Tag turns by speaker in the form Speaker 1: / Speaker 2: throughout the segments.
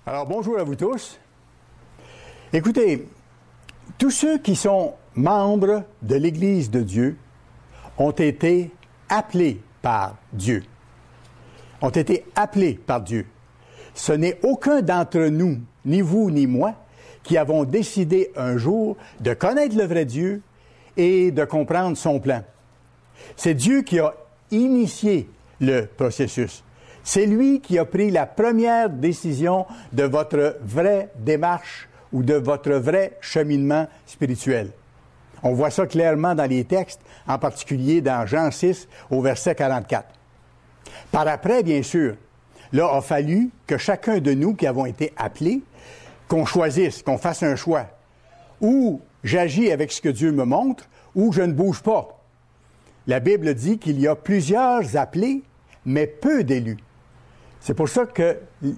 Speaker 1: Alors, bonjour à vous tous. Écoutez, tous ceux qui sont membres de l'Église de Dieu ont été appelés par Dieu. Ont été appelés par Dieu. Ce n'est aucun d'entre nous, ni vous ni moi, qui avons décidé un jour de connaître le vrai Dieu et de comprendre son plan. C'est Dieu qui a initié le processus. C'est lui qui a pris la première décision de votre vraie démarche ou de votre vrai cheminement spirituel. On voit ça clairement dans les textes, en particulier dans Jean 6 au verset 44. Par après, bien sûr, là, a fallu que chacun de nous qui avons été appelés, qu'on choisisse, qu'on fasse un choix. Ou j'agis avec ce que Dieu me montre, ou je ne bouge pas. La Bible dit qu'il y a plusieurs appelés, mais peu d'élus. C'est pour ça que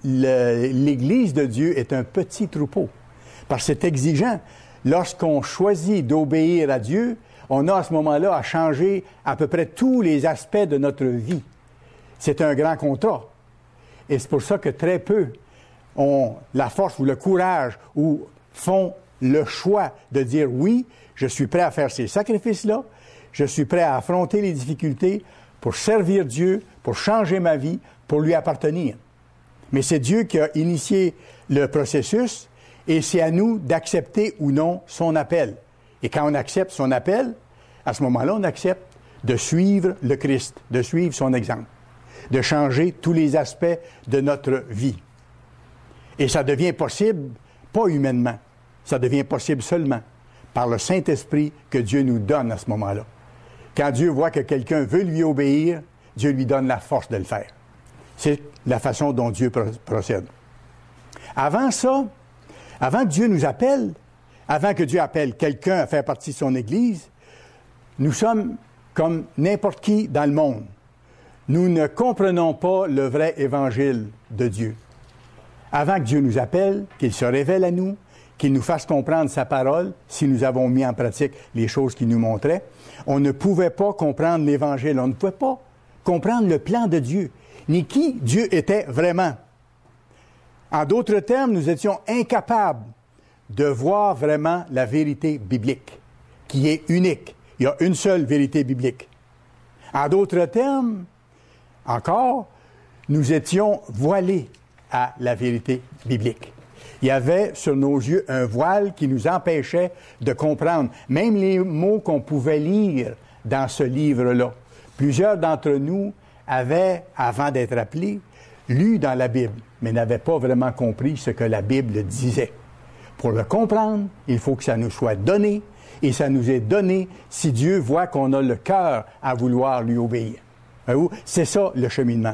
Speaker 1: l'Église de Dieu est un petit troupeau. Parce que c'est exigeant. Lorsqu'on choisit d'obéir à Dieu, on a à ce moment-là à changer à peu près tous les aspects de notre vie. C'est un grand contrat. Et c'est pour ça que très peu ont la force ou le courage ou font le choix de dire oui, je suis prêt à faire ces sacrifices-là, je suis prêt à affronter les difficultés pour servir Dieu, pour changer ma vie, pour lui appartenir. Mais c'est Dieu qui a initié le processus et c'est à nous d'accepter ou non son appel. Et quand on accepte son appel, à ce moment-là, on accepte de suivre le Christ, de suivre son exemple, de changer tous les aspects de notre vie. Et ça devient possible, pas humainement, ça devient possible seulement par le Saint-Esprit que Dieu nous donne à ce moment-là. Quand Dieu voit que quelqu'un veut lui obéir, Dieu lui donne la force de le faire. C'est la façon dont Dieu procède. Avant ça, avant que Dieu nous appelle, avant que Dieu appelle quelqu'un à faire partie de son Église, nous sommes comme n'importe qui dans le monde. Nous ne comprenons pas le vrai évangile de Dieu. Avant que Dieu nous appelle, qu'il se révèle à nous, qu'il nous fasse comprendre sa parole, si nous avons mis en pratique les choses qu'il nous montrait, on ne pouvait pas comprendre l'Évangile. On ne pouvait pas comprendre le plan de Dieu, ni qui Dieu était vraiment. En d'autres termes, nous étions incapables de voir vraiment la vérité biblique, qui est unique. Il y a une seule vérité biblique. En d'autres termes, encore, nous étions voilés à la vérité biblique. Il y avait sur nos yeux un voile qui nous empêchait de comprendre, même les mots qu'on pouvait lire dans ce livre-là. Plusieurs d'entre nous avaient, avant d'être appelés, lu dans la Bible, mais n'avaient pas vraiment compris ce que la Bible disait. Pour le comprendre, il faut que ça nous soit donné, et ça nous est donné si Dieu voit qu'on a le cœur à vouloir lui obéir. C'est ça le cheminement.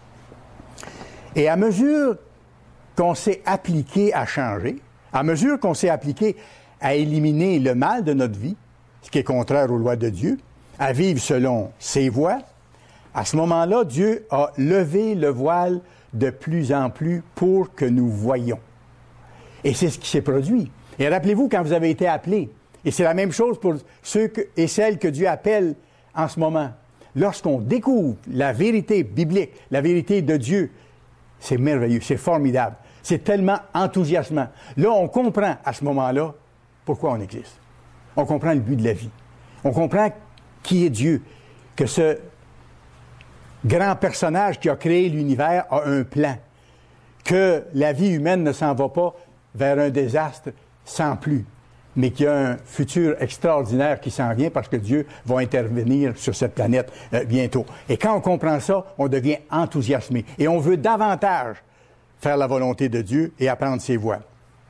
Speaker 1: Et à mesure qu'on s'est appliqué à changer, à mesure qu'on s'est appliqué à éliminer le mal de notre vie, ce qui est contraire aux lois de Dieu, à vivre selon ses voies, à ce moment-là, Dieu a levé le voile de plus en plus pour que nous voyions. Et c'est ce qui s'est produit. Et rappelez-vous quand vous avez été appelés, et c'est la même chose pour ceux et celles que Dieu appelle en ce moment. Lorsqu'on découvre la vérité biblique, la vérité de Dieu, c'est merveilleux, c'est formidable, c'est tellement enthousiasmant. Là, on comprend à ce moment-là pourquoi on existe. On comprend le but de la vie. On comprend qui est Dieu, que ce grand personnage qui a créé l'univers a un plan, que la vie humaine ne s'en va pas vers un désastre sans plus, mais qu'il y a un futur extraordinaire qui s'en vient parce que Dieu va intervenir sur cette planète bientôt. Et quand on comprend ça, on devient enthousiasmé et on veut davantage faire la volonté de Dieu et apprendre ses voies.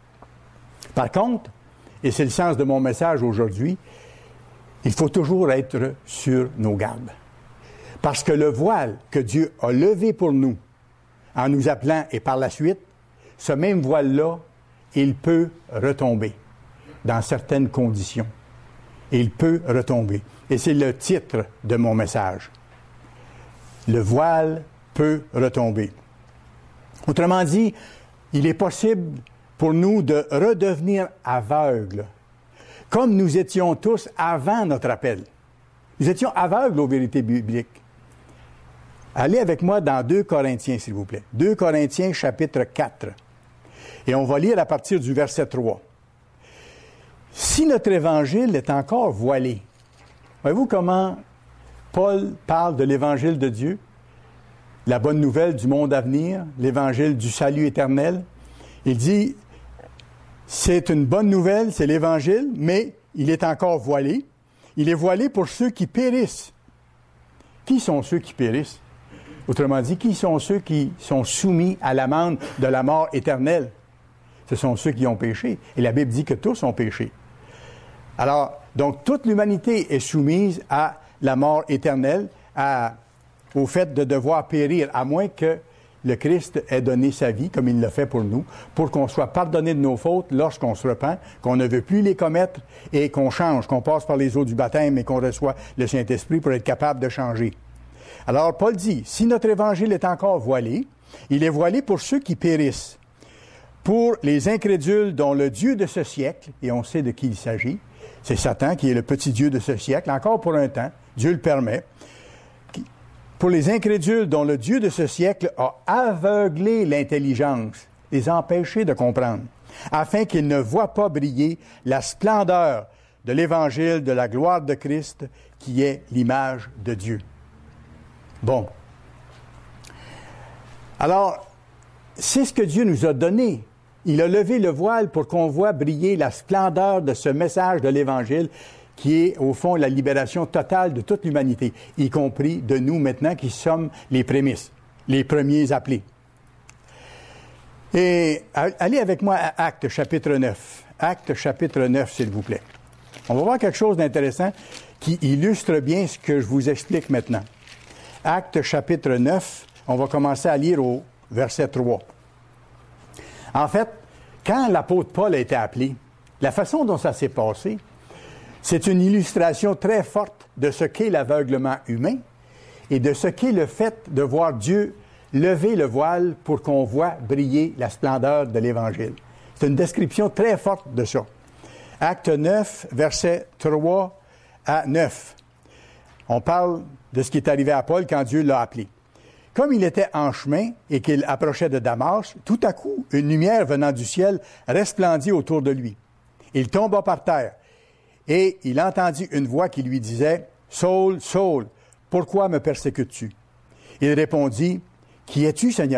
Speaker 1: Par contre, et c'est le sens de mon message aujourd'hui, il faut toujours être sur nos gardes. Parce que le voile que Dieu a levé pour nous, en nous appelant et par la suite, ce même voile-là, il peut retomber dans certaines conditions. Il peut retomber. Et c'est le titre de mon message. Le voile peut retomber. Autrement dit, il est possible pour nous de redevenir aveugles, comme nous étions tous avant notre appel. Nous étions aveugles aux vérités bibliques. Allez avec moi dans 2 Corinthiens, s'il vous plaît. 2 Corinthiens, chapitre 4. Et on va lire à partir du verset 3. « Si notre évangile est encore voilé, voyez-vous comment Paul parle de l'évangile de Dieu, la bonne nouvelle du monde à venir, l'évangile du salut éternel. Il dit, c'est une bonne nouvelle, c'est l'évangile, mais il est encore voilé. Il est voilé pour ceux qui périssent. Qui sont ceux qui périssent? Autrement dit, qui sont ceux qui sont soumis à l'amende de la mort éternelle? Ce sont ceux qui ont péché. Et la Bible dit que tous ont péché. Alors, donc, toute l'humanité est soumise à la mort éternelle, au fait de devoir périr, à moins que le Christ ait donné sa vie, comme il l'a fait pour nous, pour qu'on soit pardonné de nos fautes lorsqu'on se repent, qu'on ne veut plus les commettre et qu'on change, qu'on passe par les eaux du baptême et qu'on reçoit le Saint-Esprit pour être capable de changer. Alors, Paul dit, si notre évangile est encore voilé, il est voilé pour ceux qui périssent, pour les incrédules dont le Dieu de ce siècle, et on sait de qui il s'agit, c'est Satan qui est le petit Dieu de ce siècle, encore pour un temps, Dieu le permet. Pour les incrédules dont le Dieu de ce siècle a aveuglé l'intelligence, les empêché de comprendre, afin qu'ils ne voient pas briller la splendeur de l'Évangile de la gloire de Christ, qui est l'image de Dieu. Bon. Alors, c'est ce que Dieu nous a donné. Il a levé le voile pour qu'on voit briller la splendeur de ce message de l'Évangile qui est, au fond, la libération totale de toute l'humanité, y compris de nous maintenant qui sommes les prémices, les premiers appelés. Et allez avec moi à Actes chapitre 9. Actes chapitre 9, s'il vous plaît. On va voir quelque chose d'intéressant qui illustre bien ce que je vous explique maintenant. Actes chapitre 9, on va commencer à lire au verset 3. En fait, quand l'apôtre Paul a été appelé, la façon dont ça s'est passé, c'est une illustration très forte de ce qu'est l'aveuglement humain et de ce qu'est le fait de voir Dieu lever le voile pour qu'on voit briller la splendeur de l'Évangile. C'est une description très forte de ça. Acte 9, versets 3 à 9. On parle de ce qui est arrivé à Paul quand Dieu l'a appelé. Comme il était en chemin et qu'il approchait de Damas, tout à coup, une lumière venant du ciel resplendit autour de lui. Il tomba par terre et il entendit une voix qui lui disait « Saul, Saul, pourquoi me persécutes-tu? » Il répondit « Qui es-tu, Seigneur? »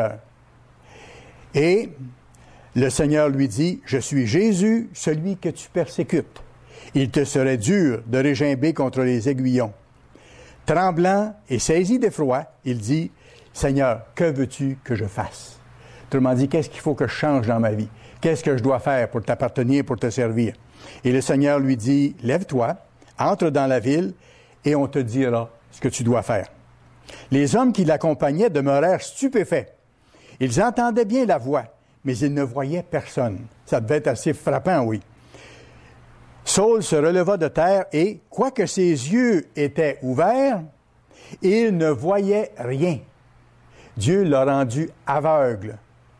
Speaker 1: Et le Seigneur lui dit « Je suis Jésus, celui que tu persécutes. Il te serait dur de régimber contre les aiguillons. » Tremblant et saisi d'effroi, il dit « Seigneur, que veux-tu que je fasse? » Autrement dit, qu'est-ce qu'il faut que je change dans ma vie? Qu'est-ce que je dois faire pour t'appartenir, pour te servir? Et le Seigneur lui dit « Lève-toi, entre dans la ville, et on te dira ce que tu dois faire. » Les hommes qui l'accompagnaient demeurèrent stupéfaits. Ils entendaient bien la voix, mais ils ne voyaient personne. Ça devait être assez frappant, oui. Saul se releva de terre et, quoique ses yeux étaient ouverts, il ne voyait rien. Dieu l'a rendu aveugle.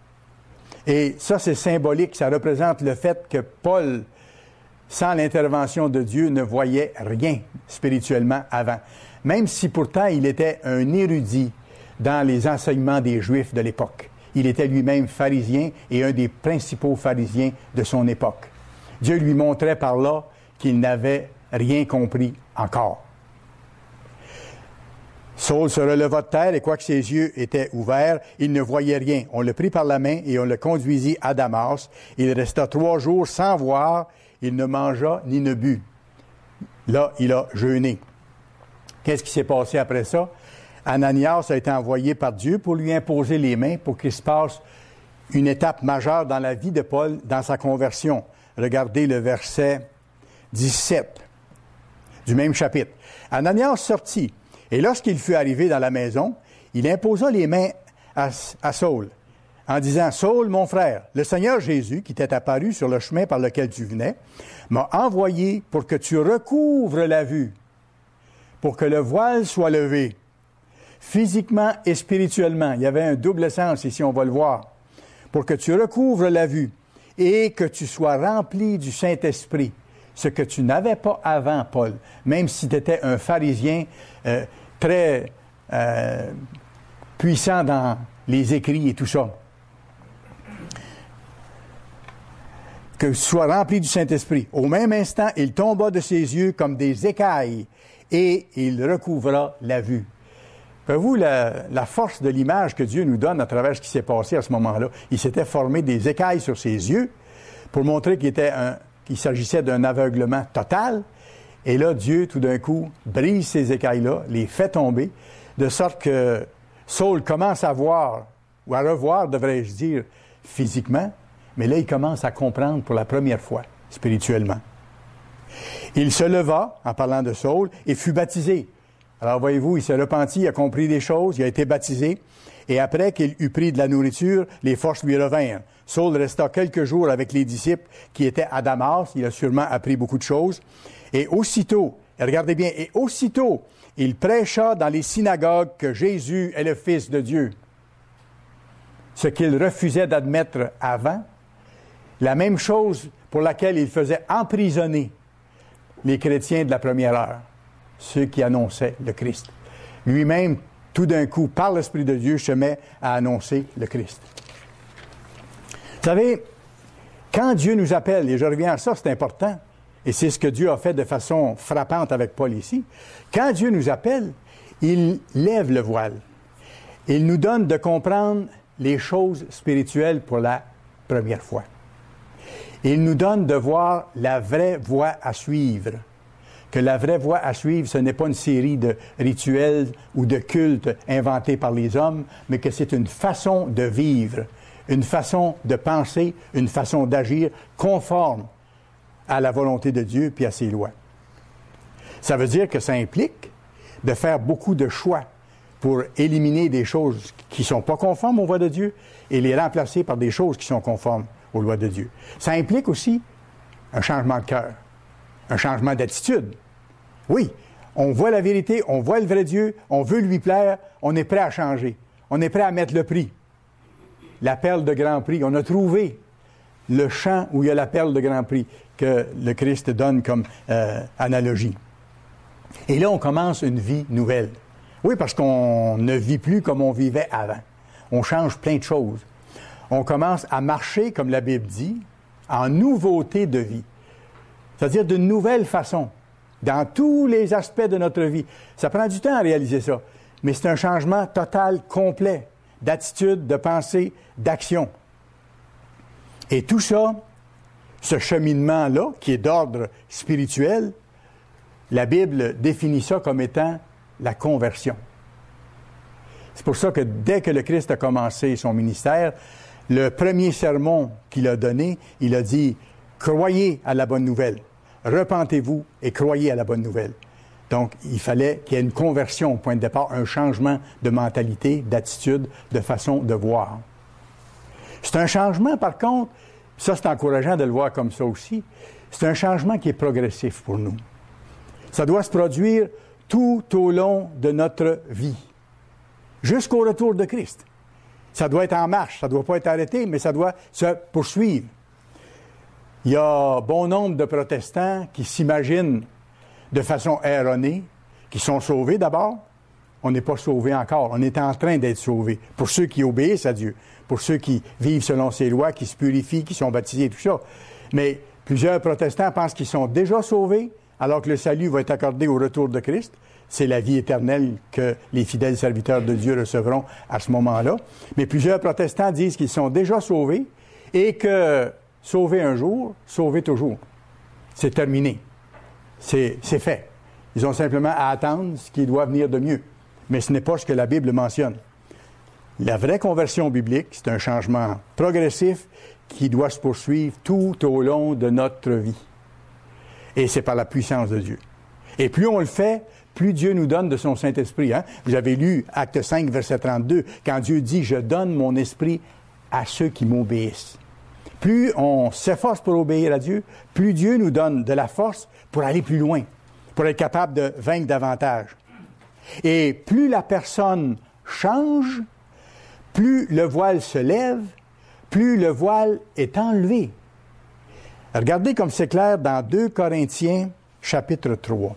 Speaker 1: Et ça, c'est symbolique. Ça représente le fait que Paul, sans l'intervention de Dieu, ne voyait rien spirituellement avant. Même si pourtant il était un érudit dans les enseignements des Juifs de l'époque. Il était lui-même pharisien et un des principaux pharisiens de son époque. Dieu lui montrait par là qu'il n'avait rien compris encore. Saul se releva de terre et quoique ses yeux étaient ouverts, il ne voyait rien. On le prit par la main et on le conduisit à Damas. Il resta 3 jours sans voir. Il ne mangea ni ne but. Là, il a jeûné. Qu'est-ce qui s'est passé après ça? Ananias a été envoyé par Dieu pour lui imposer les mains pour qu'il se passe une étape majeure dans la vie de Paul, dans sa conversion. Regardez le verset 17 du même chapitre. Ananias sortit, et lorsqu'il fut arrivé dans la maison, il imposa les mains à Saul, en disant « Saul, mon frère, le Seigneur Jésus, qui t'est apparu sur le chemin par lequel tu venais, m'a envoyé pour que tu recouvres la vue, pour que le voile soit levé, physiquement et spirituellement. » Il y avait un double sens ici, on va le voir. « Pour que tu recouvres la vue et que tu sois rempli du Saint-Esprit, ce que tu n'avais pas avant, Paul, même si tu étais un pharisien très puissant dans les écrits et tout ça. » que soit rempli du Saint-Esprit. Au même instant, il tomba de ses yeux comme des écailles et il recouvra la vue. Voyez-vous la force de l'image que Dieu nous donne à travers ce qui s'est passé à ce moment-là? Il s'était formé des écailles sur ses yeux pour montrer qu'il s'agissait d'un aveuglement total. Et là, Dieu, tout d'un coup, brise ces écailles-là, les fait tomber, de sorte que Saul commence à voir, ou à revoir, devrais-je dire, physiquement, mais là, il commence à comprendre pour la première fois, spirituellement. Il se leva, en parlant de Saul, et fut baptisé. Alors, voyez-vous, il s'est repenti, il a compris des choses, il a été baptisé, et après qu'il eut pris de la nourriture, les forces lui revinrent. Saul resta quelques jours avec les disciples qui étaient à Damas, il a sûrement appris beaucoup de choses, et aussitôt, regardez bien, et aussitôt, il prêcha dans les synagogues que Jésus est le Fils de Dieu. Ce qu'il refusait d'admettre avant, la même chose pour laquelle il faisait emprisonner les chrétiens de la première heure, ceux qui annonçaient le Christ. Lui-même, tout d'un coup, par l'Esprit de Dieu, se met à annoncer le Christ. Vous savez, quand Dieu nous appelle, et je reviens à ça, c'est important, et c'est ce que Dieu a fait de façon frappante avec Paul ici, quand Dieu nous appelle, il lève le voile. Il nous donne de comprendre les choses spirituelles pour la première fois. Il nous donne de voir la vraie voie à suivre. Que la vraie voie à suivre, ce n'est pas une série de rituels ou de cultes inventés par les hommes, mais que c'est une façon de vivre, une façon de penser, une façon d'agir conforme à la volonté de Dieu puis à ses lois. Ça veut dire que ça implique de faire beaucoup de choix pour éliminer des choses qui ne sont pas conformes aux lois de Dieu et les remplacer par des choses qui sont conformes aux lois de Dieu. Ça implique aussi un changement de cœur, un changement d'attitude. Oui, on voit la vérité, on voit le vrai Dieu, on veut lui plaire, on est prêt à changer, on est prêt à mettre le prix. La perle de grand prix, on a trouvé le champ où il y a la perle de grand prix que le Christ donne comme analogie. Et là, on commence une vie nouvelle. Oui, parce qu'on ne vit plus comme on vivait avant. On change plein de choses. On commence à marcher, comme la Bible dit, en nouveauté de vie. C'est-à-dire d'une nouvelle façon, dans tous les aspects de notre vie. Ça prend du temps à réaliser ça, mais c'est un changement total, complet, d'attitude, de pensée, d'action. Et tout ça, ce cheminement-là, qui est d'ordre spirituel, la Bible définit ça comme étant la conversion. C'est pour ça que dès que le Christ a commencé son ministère, le premier sermon qu'il a donné, il a dit « Croyez à la bonne nouvelle, repentez-vous et croyez à la bonne nouvelle ». Donc, il fallait qu'il y ait une conversion au point de départ, un changement de mentalité, d'attitude, de façon de voir. C'est un changement, par contre, ça c'est encourageant de le voir comme ça aussi, c'est un changement qui est progressif pour nous. Ça doit se produire tout au long de notre vie, jusqu'au retour de Christ. Ça doit être en marche, ça ne doit pas être arrêté, mais ça doit se poursuivre. Il y a bon nombre de protestants qui s'imaginent de façon erronée, qui sont sauvés d'abord. On n'est pas sauvés encore, on est en train d'être sauvés. Pour ceux qui obéissent à Dieu, pour ceux qui vivent selon ses lois, qui se purifient, qui sont baptisés, tout ça. Mais plusieurs protestants pensent qu'ils sont déjà sauvés, alors que le salut va être accordé au retour de Christ. C'est la vie éternelle que les fidèles serviteurs de Dieu recevront à ce moment-là. Mais plusieurs protestants disent qu'ils sont déjà sauvés et que sauver un jour, sauver toujours. C'est terminé. C'est fait. Ils ont simplement à attendre ce qui doit venir de mieux. Mais ce n'est pas ce que la Bible mentionne. La vraie conversion biblique, c'est un changement progressif qui doit se poursuivre tout au long de notre vie. Et c'est par la puissance de Dieu. Et plus on le fait, plus Dieu nous donne de son Saint-Esprit. Hein? Vous avez lu Acte 5, verset 32, quand Dieu dit « Je donne mon esprit à ceux qui m'obéissent ». Plus on s'efforce pour obéir à Dieu, plus Dieu nous donne de la force pour aller plus loin, pour être capable de vaincre davantage. Et plus la personne change, plus le voile se lève, plus le voile est enlevé. Regardez comme c'est clair dans 2 Corinthiens, chapitre 3.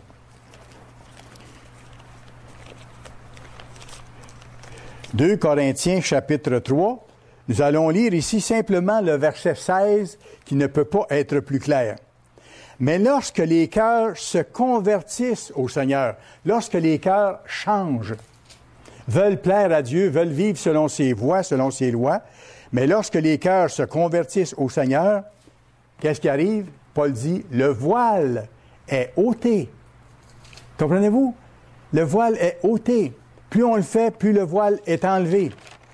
Speaker 1: 2 Corinthiens, chapitre 3, Nous allons lire ici simplement le verset 16 qui ne peut pas être plus clair. Mais lorsque les cœurs se convertissent au Seigneur, lorsque les cœurs changent, veulent plaire à Dieu, veulent vivre selon ses voies, selon ses lois, mais lorsque les cœurs se convertissent au Seigneur, qu'est-ce qui arrive? Paul dit, le voile est ôté. Comprenez-vous? Le voile est ôté. Plus on le fait, plus le voile est enlevé.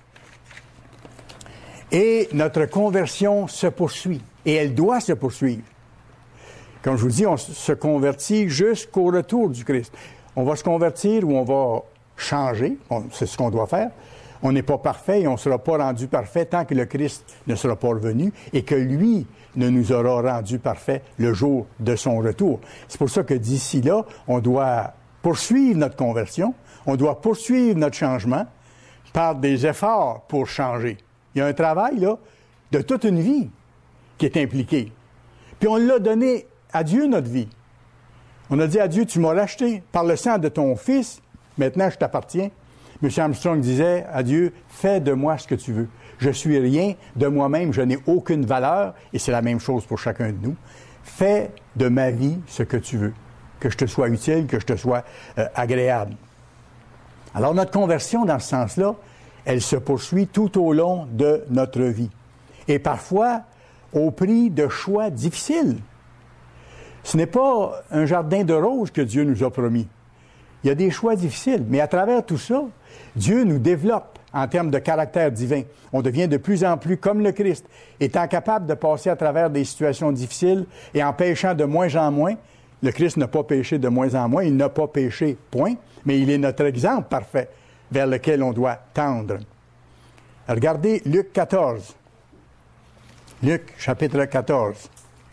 Speaker 1: Et notre conversion se poursuit. Et elle doit se poursuivre. Comme je vous dis, on se convertit jusqu'au retour du Christ. On va se convertir ou on va changer. C'est ce qu'on doit faire. On n'est pas parfait et on ne sera pas rendu parfait tant que le Christ ne sera pas revenu et que lui ne nous aura rendu parfait le jour de son retour. C'est pour ça que d'ici là, on doit poursuivre notre conversion, on doit poursuivre notre changement par des efforts pour changer. Il y a un travail, là, de toute une vie qui est impliqué. Puis on l'a donné à Dieu, notre vie. On a dit à Dieu, tu m'as racheté par le sang de ton Fils, maintenant je t'appartiens. M. Armstrong disait à Dieu, fais de moi ce que tu veux. Je suis rien, de moi-même, je n'ai aucune valeur, et c'est la même chose pour chacun de nous. Fais de ma vie ce que tu veux, que je te sois utile, que je te sois agréable. Alors notre conversion, dans ce sens-là, elle se poursuit tout au long de notre vie. Et parfois, au prix de choix difficiles. Ce n'est pas un jardin de roses que Dieu nous a promis. Il y a des choix difficiles, mais à travers tout ça, Dieu nous développe en termes de caractère divin. On devient de plus en plus comme le Christ, étant capable de passer à travers des situations difficiles et en péchant de moins en moins. Le Christ n'a pas péché de moins en moins, il n'a pas péché, point, mais il est notre exemple parfait vers lequel on doit tendre. Regardez Luc 14. Luc, chapitre 14.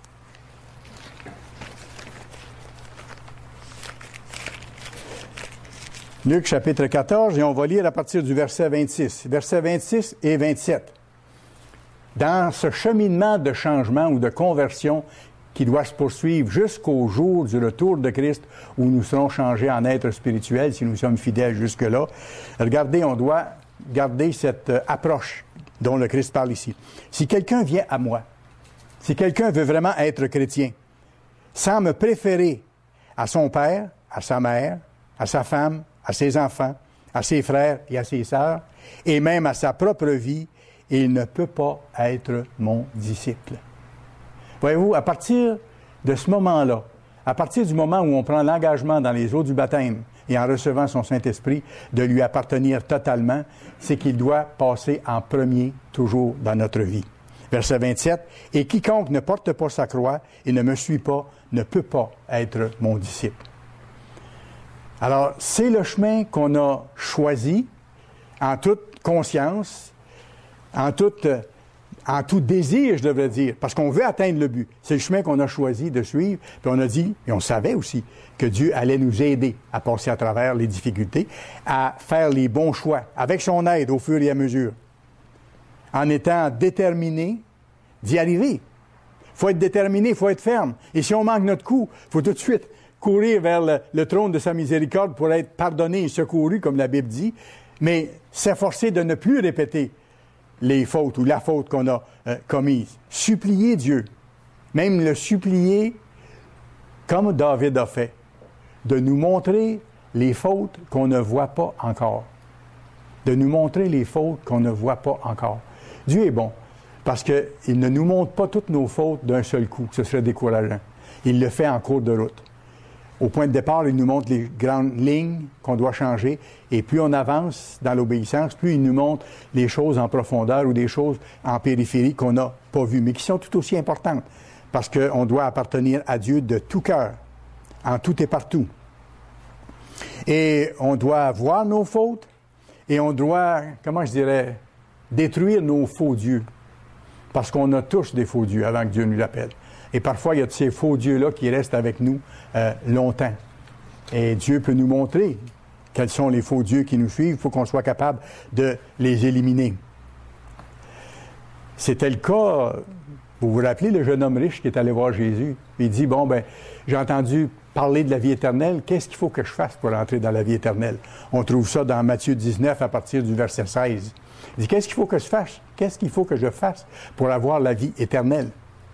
Speaker 1: Luc, chapitre 14, et on va lire à partir du verset 26. Versets 26 et 27. Dans ce cheminement de changement ou de conversion qui doit se poursuivre jusqu'au jour du retour de Christ où nous serons changés en êtres spirituels si nous sommes fidèles jusque-là, regardez, on doit garder cette approche dont le Christ parle ici. Si quelqu'un vient à moi, si quelqu'un veut vraiment être chrétien, sans me préférer à son père, à sa mère, à sa femme, à ses enfants, à ses frères et à ses sœurs, et même à sa propre vie, il ne peut pas être mon disciple. Voyez-vous, à partir de ce moment-là, à partir du moment où on prend l'engagement dans les eaux du baptême et en recevant son Saint-Esprit de lui appartenir totalement, c'est qu'il doit passer en premier toujours dans notre vie. Verset 27, « Et quiconque ne porte pas sa croix et ne me suit pas, ne peut pas être mon disciple. » Alors, c'est le chemin qu'on a choisi en toute conscience, en tout désir, je devrais dire, parce qu'on veut atteindre le but. C'est le chemin qu'on a choisi de suivre, puis on a dit, et on savait aussi, que Dieu allait nous aider à passer à travers les difficultés, à faire les bons choix, avec son aide au fur et à mesure, en étant déterminé d'y arriver. Il faut être déterminé, il faut être ferme. Et si on manque notre coup, il faut tout de suite courir vers le trône de sa miséricorde pour être pardonné et secouru, comme la Bible dit, mais s'efforcer de ne plus répéter les fautes ou la faute qu'on a commise. Supplier Dieu, même le supplier comme David a fait, de nous montrer les fautes qu'on ne voit pas encore. De nous montrer les fautes qu'on ne voit pas encore. Dieu est bon, parce qu'il ne nous montre pas toutes nos fautes d'un seul coup, ce serait décourageant. Il le fait en cours de route. Au point de départ, il nous montre les grandes lignes qu'on doit changer, et plus on avance dans l'obéissance, plus il nous montre les choses en profondeur ou des choses en périphérie qu'on n'a pas vues, mais qui sont tout aussi importantes, parce qu'on doit appartenir à Dieu de tout cœur, en tout et partout. Et on doit voir nos fautes, et on doit, détruire nos faux dieux, parce qu'on a tous des faux dieux avant que Dieu nous l'appelle. Et parfois, il y a de ces faux dieux-là qui restent avec nous longtemps. Et Dieu peut nous montrer quels sont les faux dieux qui nous suivent. Il faut qu'on soit capable de les éliminer. C'était le cas, vous vous rappelez, le jeune homme riche qui est allé voir Jésus. Il dit, j'ai entendu parler de la vie éternelle. Qu'est-ce qu'il faut que je fasse pour entrer dans la vie éternelle? On trouve ça dans Matthieu 19 à partir du verset 16. Il dit, qu'est-ce qu'il faut que je fasse? Qu'est-ce qu'il faut que je fasse pour avoir la vie éternelle?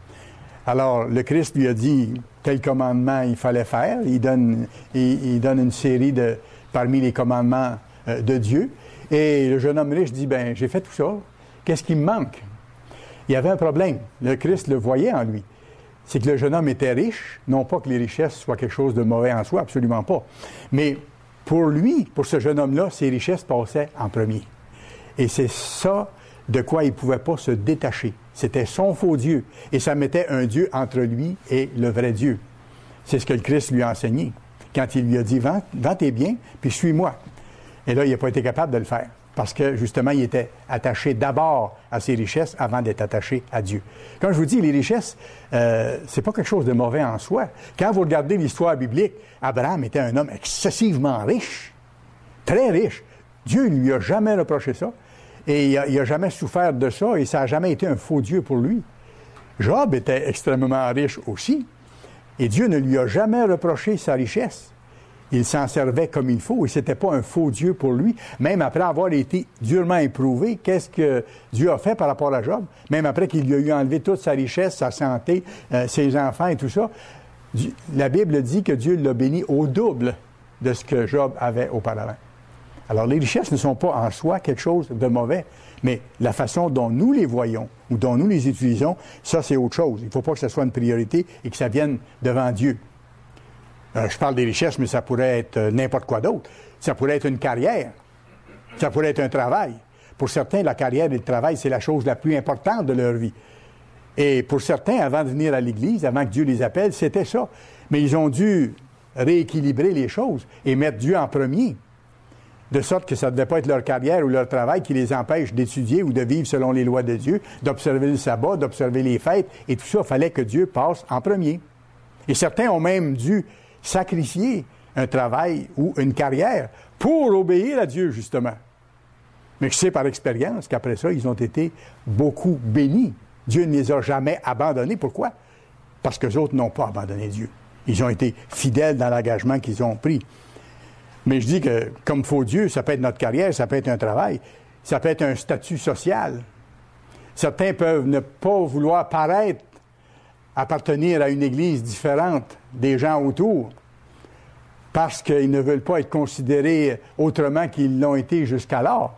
Speaker 1: Alors, le Christ lui a dit quel commandement il fallait faire. Il donne une série parmi les commandements de Dieu. Et le jeune homme riche dit, ben, j'ai fait tout ça. Qu'est-ce qui me manque? Il y avait un problème. Le Christ le voyait en lui. C'est que le jeune homme était riche. Non pas que les richesses soient quelque chose de mauvais en soi, absolument pas. Mais pour lui, pour ce jeune homme-là, ses richesses passaient en premier. Et c'est ça de quoi il ne pouvait pas se détacher. C'était son faux Dieu. Et ça mettait un Dieu entre lui et le vrai Dieu. C'est ce que le Christ lui a enseigné. Quand il lui a dit, vends tes biens, puis suis-moi. Et là, il n'a pas été capable de le faire. Parce que, justement, il était attaché d'abord à ses richesses avant d'être attaché à Dieu. Comme je vous dis, les richesses, c'est pas quelque chose de mauvais en soi. Quand vous regardez l'histoire biblique, Abraham était un homme excessivement riche. Très riche. Dieu ne lui a jamais reproché ça. Et il n'a jamais souffert de ça, et ça n'a jamais été un faux Dieu pour lui. Job était extrêmement riche aussi, et Dieu ne lui a jamais reproché sa richesse. Il s'en servait comme il faut, et ce n'était pas un faux Dieu pour lui. Même après avoir été durement éprouvé, qu'est-ce que Dieu a fait par rapport à Job? Même après qu'il lui a eu enlevé toute sa richesse, sa santé, ses enfants et tout ça, la Bible dit que Dieu l'a béni au double de ce que Job avait auparavant. Alors, les richesses ne sont pas en soi quelque chose de mauvais, mais la façon dont nous les voyons ou dont nous les utilisons, ça, c'est autre chose. Il ne faut pas que ce soit une priorité et que ça vienne devant Dieu. Je parle des richesses, mais ça pourrait être n'importe quoi d'autre. Ça pourrait être une carrière. Ça pourrait être un travail. Pour certains, la carrière et le travail, c'est la chose la plus importante de leur vie. Et pour certains, avant de venir à l'Église, avant que Dieu les appelle, c'était ça. Mais ils ont dû rééquilibrer les choses et mettre Dieu en premier. De sorte que ça ne devait pas être leur carrière ou leur travail qui les empêche d'étudier ou de vivre selon les lois de Dieu, d'observer le sabbat, d'observer les fêtes, et tout ça, il fallait que Dieu passe en premier. Et certains ont même dû sacrifier un travail ou une carrière pour obéir à Dieu, justement. Mais je sais par expérience qu'après ça, ils ont été beaucoup bénis. Dieu ne les a jamais abandonnés. Pourquoi? Parce qu'eux autres n'ont pas abandonné Dieu. Ils ont été fidèles dans l'engagement qu'ils ont pris. Mais je dis que, comme faux Dieu, ça peut être notre carrière, ça peut être un travail, ça peut être un statut social. Certains peuvent ne pas vouloir paraître appartenir à une église différente des gens autour parce qu'ils ne veulent pas être considérés autrement qu'ils l'ont été jusqu'alors.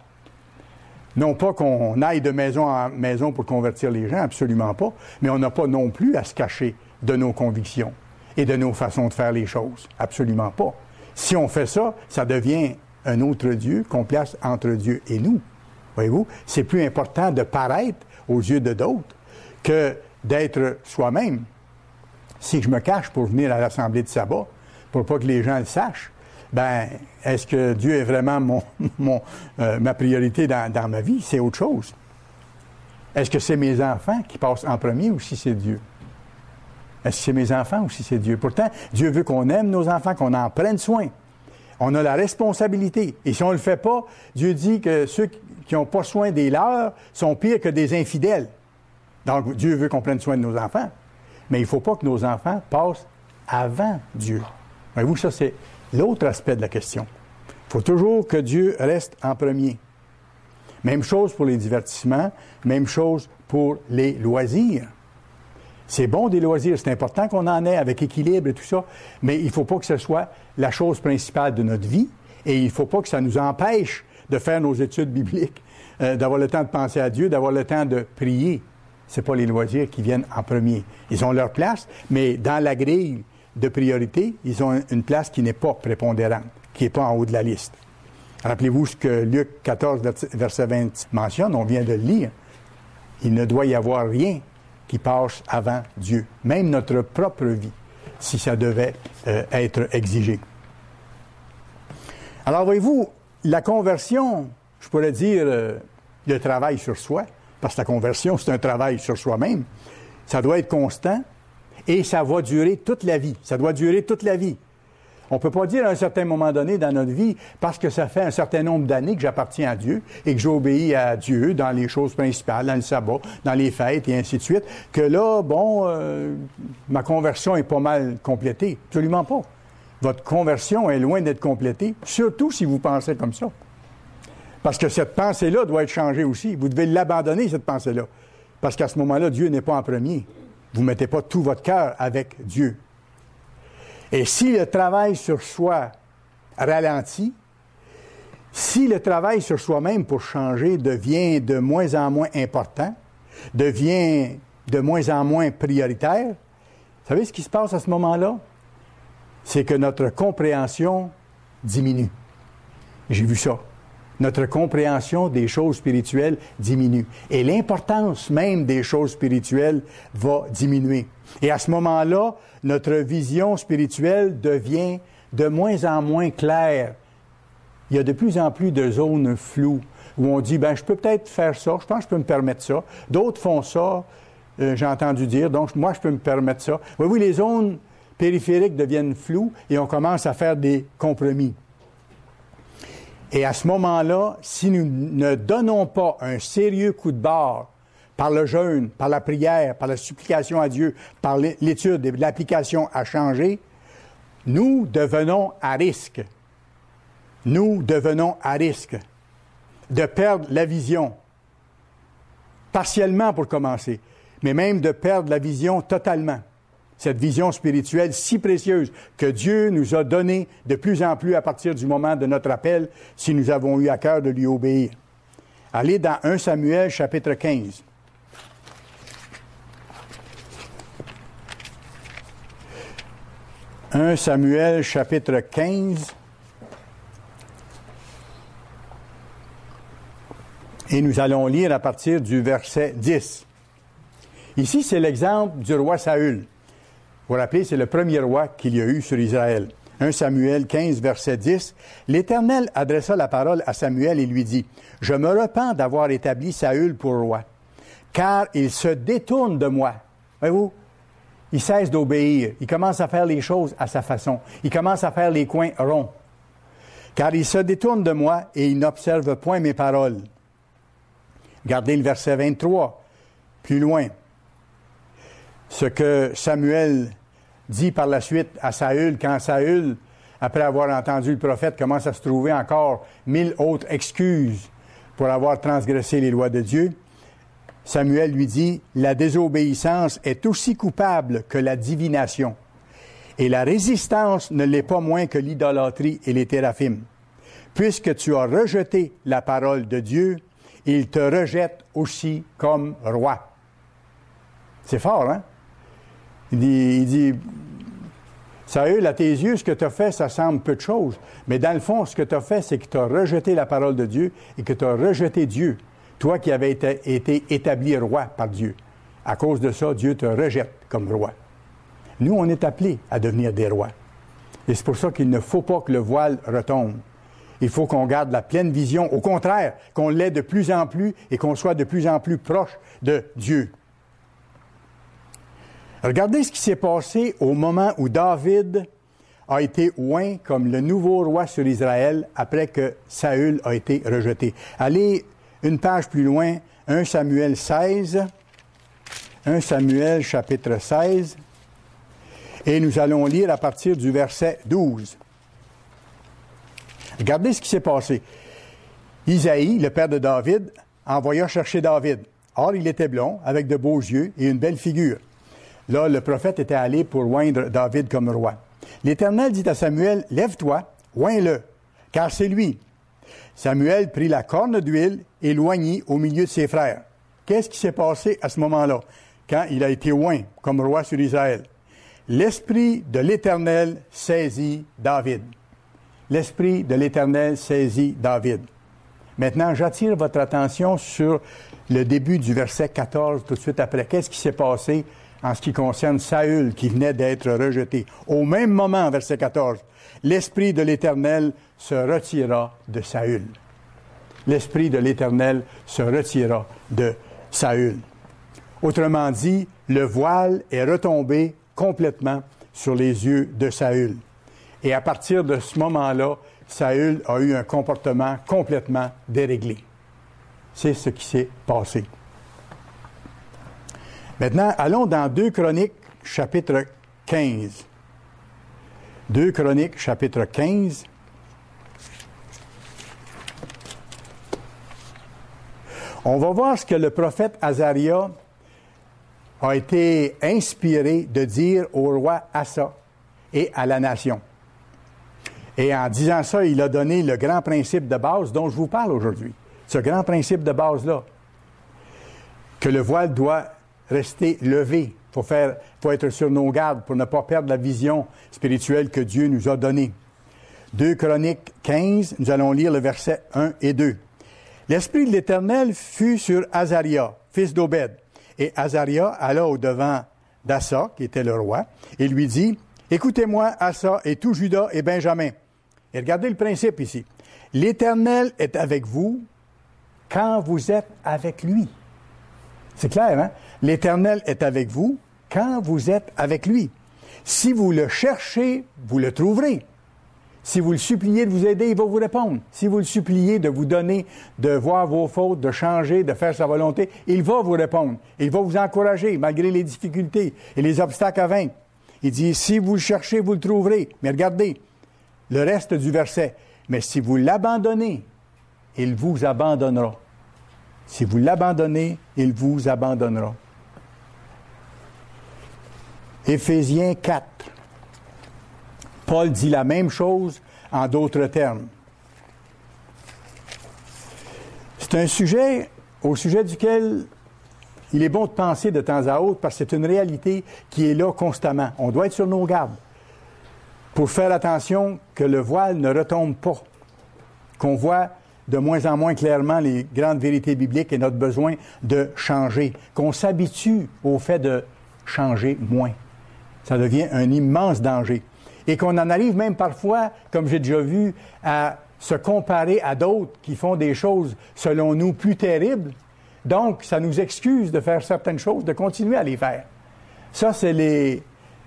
Speaker 1: Non pas qu'on aille de maison en maison pour convertir les gens, absolument pas, mais on n'a pas non plus à se cacher de nos convictions et de nos façons de faire les choses. Absolument pas. Si on fait ça, ça devient un autre Dieu qu'on place entre Dieu et nous. Voyez-vous, c'est plus important de paraître aux yeux de d'autres que d'être soi-même. Si je me cache pour venir à l'assemblée de sabbat, pour pas que les gens le sachent, ben, est-ce que Dieu est vraiment ma priorité dans ma vie? C'est autre chose. Est-ce que c'est mes enfants qui passent en premier ou si c'est Dieu? Est-ce que c'est mes enfants ou si c'est Dieu? Pourtant, Dieu veut qu'on aime nos enfants, qu'on en prenne soin. On a la responsabilité. Et si on ne le fait pas, Dieu dit que ceux qui n'ont pas soin des leurs sont pires que des infidèles. Donc, Dieu veut qu'on prenne soin de nos enfants. Mais il ne faut pas que nos enfants passent avant Dieu. Voyez-vous, ça, c'est l'autre aspect de la question. Il faut toujours que Dieu reste en premier. Même chose pour les divertissements, même chose pour les loisirs. C'est bon des loisirs, c'est important qu'on en ait avec équilibre et tout ça, mais il ne faut pas que ce soit la chose principale de notre vie et il ne faut pas que ça nous empêche de faire nos études bibliques, d'avoir le temps de penser à Dieu, d'avoir le temps de prier. Ce n'est pas les loisirs qui viennent en premier. Ils ont leur place, mais dans la grille de priorité, ils ont une place qui n'est pas prépondérante, qui n'est pas en haut de la liste. Rappelez-vous ce que Luc 14, verset 20 mentionne, on vient de le lire. Il ne doit y avoir rien qui passe avant Dieu, même notre propre vie, si ça devait être exigé. Alors, voyez-vous, la conversion, je pourrais dire le travail sur soi, parce que la conversion, c'est un travail sur soi-même, ça doit être constant et ça va durer toute la vie. Ça doit durer toute la vie. On ne peut pas dire à un certain moment donné dans notre vie, parce que ça fait un certain nombre d'années que j'appartiens à Dieu et que j'obéis à Dieu dans les choses principales, dans le sabbat, dans les fêtes et ainsi de suite, que là, ma conversion est pas mal complétée. Absolument pas. Votre conversion est loin d'être complétée, surtout si vous pensez comme ça. Parce que cette pensée-là doit être changée aussi. Vous devez l'abandonner, cette pensée-là. Parce qu'à ce moment-là, Dieu n'est pas en premier. Vous ne mettez pas tout votre cœur avec Dieu. Et si le travail sur soi ralentit, si le travail sur soi-même pour changer devient de moins en moins important, devient de moins en moins prioritaire, vous savez ce qui se passe à ce moment-là? C'est que notre compréhension diminue. J'ai vu ça. Notre compréhension des choses spirituelles diminue. Et l'importance même des choses spirituelles va diminuer. Et à ce moment-là, notre vision spirituelle devient de moins en moins claire. Il y a de plus en plus de zones floues où on dit, je peux peut-être faire ça, je pense que je peux me permettre ça. D'autres font ça, j'ai entendu dire, donc moi, je peux me permettre ça. Oui, les zones périphériques deviennent floues et on commence à faire des compromis. Et à ce moment-là, si nous ne donnons pas un sérieux coup de barre par le jeûne, par la prière, par la supplication à Dieu, par l'étude et l'application à changer, nous devenons à risque. Nous devenons à risque de perdre la vision, partiellement pour commencer, mais même de perdre la vision totalement. Cette vision spirituelle si précieuse que Dieu nous a donnée de plus en plus à partir du moment de notre appel, si nous avons eu à cœur de lui obéir. Allez dans 1 Samuel, chapitre 15. « 1 Samuel, chapitre 15. Et nous allons lire à partir du verset 10. Ici, c'est l'exemple du roi Saül. Vous vous rappelez, c'est le premier roi qu'il y a eu sur Israël. 1 Samuel 15, verset 10. « L'Éternel adressa la parole à Samuel et lui dit, « Je me repens d'avoir établi Saül pour roi, car il se détourne de moi. » Voyez-vous? Il cesse d'obéir. Il commence à faire les choses à sa façon. Il commence à faire les coins ronds. « Car il se détourne de moi et il n'observe point mes paroles. » Regardez le verset 23, plus loin. Ce que Samuel dit par la suite à Saül, quand Saül, après avoir entendu le prophète, commence à se trouver encore 1000 autres excuses pour avoir transgressé les lois de Dieu, Samuel lui dit, « La désobéissance est aussi coupable que la divination, et la résistance ne l'est pas moins que l'idolâtrie et les téraphim. Puisque tu as rejeté la parole de Dieu, il te rejette aussi comme roi. » C'est fort, hein? Il dit, Saül, à tes yeux, ce que tu as fait, ça semble peu de choses. Mais dans le fond, ce que tu as fait, c'est que tu as rejeté la parole de Dieu et que tu as rejeté Dieu. Toi qui avais été établi roi par Dieu. À cause de ça, Dieu te rejette comme roi. Nous, on est appelés à devenir des rois. Et c'est pour ça qu'il ne faut pas que le voile retombe. Il faut qu'on garde la pleine vision. Au contraire, qu'on l'ait de plus en plus et qu'on soit de plus en plus proche de Dieu. Regardez ce qui s'est passé au moment où David a été oint comme le nouveau roi sur Israël après que Saül a été rejeté. Allez une page plus loin, 1 Samuel 16, 1 Samuel chapitre 16, et nous allons lire à partir du verset 12. Regardez ce qui s'est passé. Isaïe, le père de David, envoya chercher David. Or, il était blond, avec de beaux yeux et une belle figure. Là, le prophète était allé pour oindre David comme roi. L'Éternel dit à Samuel, « Lève-toi, oins-le, car c'est lui. » Samuel prit la corne d'huile et l'oignit au milieu de ses frères. Qu'est-ce qui s'est passé à ce moment-là, quand il a été oint comme roi sur Israël? L'Esprit de l'Éternel saisit David. L'Esprit de l'Éternel saisit David. Maintenant, j'attire votre attention sur le début du verset 14, tout de suite après. Qu'est-ce qui s'est passé en ce qui concerne Saül, qui venait d'être rejeté? Au même moment, verset 14, l'Esprit de l'Éternel se retira de Saül. L'Esprit de l'Éternel se retira de Saül. Autrement dit, le voile est retombé complètement sur les yeux de Saül. Et à partir de ce moment-là, Saül a eu un comportement complètement déréglé. C'est ce qui s'est passé. Maintenant, allons dans 2 Chroniques, chapitre 15. 2 Chroniques, chapitre 15. On va voir ce que le prophète Azaria a été inspiré de dire au roi Asa et à la nation. Et en disant ça, il a donné le grand principe de base dont je vous parle aujourd'hui. Ce grand principe de base-là, que le voile doit rester levé. Il faut être sur nos gardes pour ne pas perdre la vision spirituelle que Dieu nous a donnée. 2 Chroniques 15, nous allons lire le verset 1 et 2. L'Esprit de l'Éternel fut sur Azaria, fils d'Obed. Et Azaria alla au-devant d'Asa, qui était le roi, et lui dit, « Écoutez-moi, Asa et tout Juda et Benjamin. » Et regardez le principe ici. « L'Éternel est avec vous quand vous êtes avec lui. » C'est clair, hein? L'Éternel est avec vous quand vous êtes avec lui. Si vous le cherchez, vous le trouverez. Si vous le suppliez de vous aider, il va vous répondre. Si vous le suppliez de vous donner, de voir vos fautes, de changer, de faire sa volonté, il va vous répondre. Il va vous encourager malgré les difficultés et les obstacles à vaincre. Il dit, si vous le cherchez, vous le trouverez. Mais regardez le reste du verset. Mais si vous l'abandonnez, il vous abandonnera. Si vous l'abandonnez, il vous abandonnera. Éphésiens 4. Paul dit la même chose en d'autres termes. C'est un sujet au sujet duquel il est bon de penser de temps à autre parce que c'est une réalité qui est là constamment. On doit être sur nos gardes pour faire attention que le voile ne retombe pas, qu'on voit de moins en moins clairement les grandes vérités bibliques et notre besoin de changer, qu'on s'habitue au fait de changer moins. Ça devient un immense danger. Et qu'on en arrive même parfois, comme j'ai déjà vu, à se comparer à d'autres qui font des choses, selon nous, plus terribles. Donc, ça nous excuse de faire certaines choses, de continuer à les faire. Ça, c'est les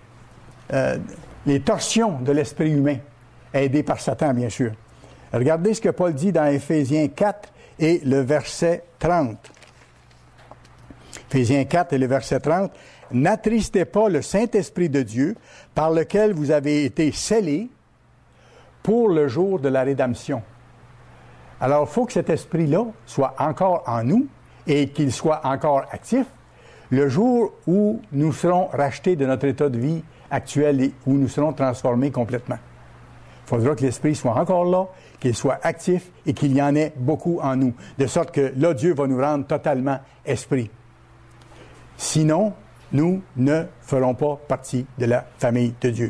Speaker 1: torsions de l'esprit humain, aidés par Satan, bien sûr. Regardez ce que Paul dit dans Éphésiens 4 et le verset 30. Éphésiens 4 et le verset 30. « N'attristez pas le Saint-Esprit de Dieu, par lequel vous avez été scellés pour le jour de la rédemption. » Alors, il faut que cet esprit-là soit encore en nous et qu'il soit encore actif le jour où nous serons rachetés de notre état de vie actuel et où nous serons transformés complètement. Il faudra que l'esprit soit encore là, qu'il soit actif et qu'il y en ait beaucoup en nous, de sorte que là, Dieu va nous rendre totalement esprit. Sinon, nous ne ferons pas partie de la famille de Dieu.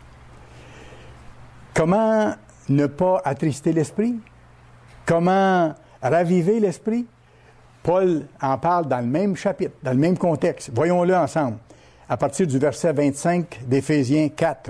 Speaker 1: Comment ne pas attrister l'esprit? Comment raviver l'esprit? Paul en parle dans le même chapitre, dans le même contexte. Voyons-le ensemble, à partir du verset 25 d'Éphésiens 4.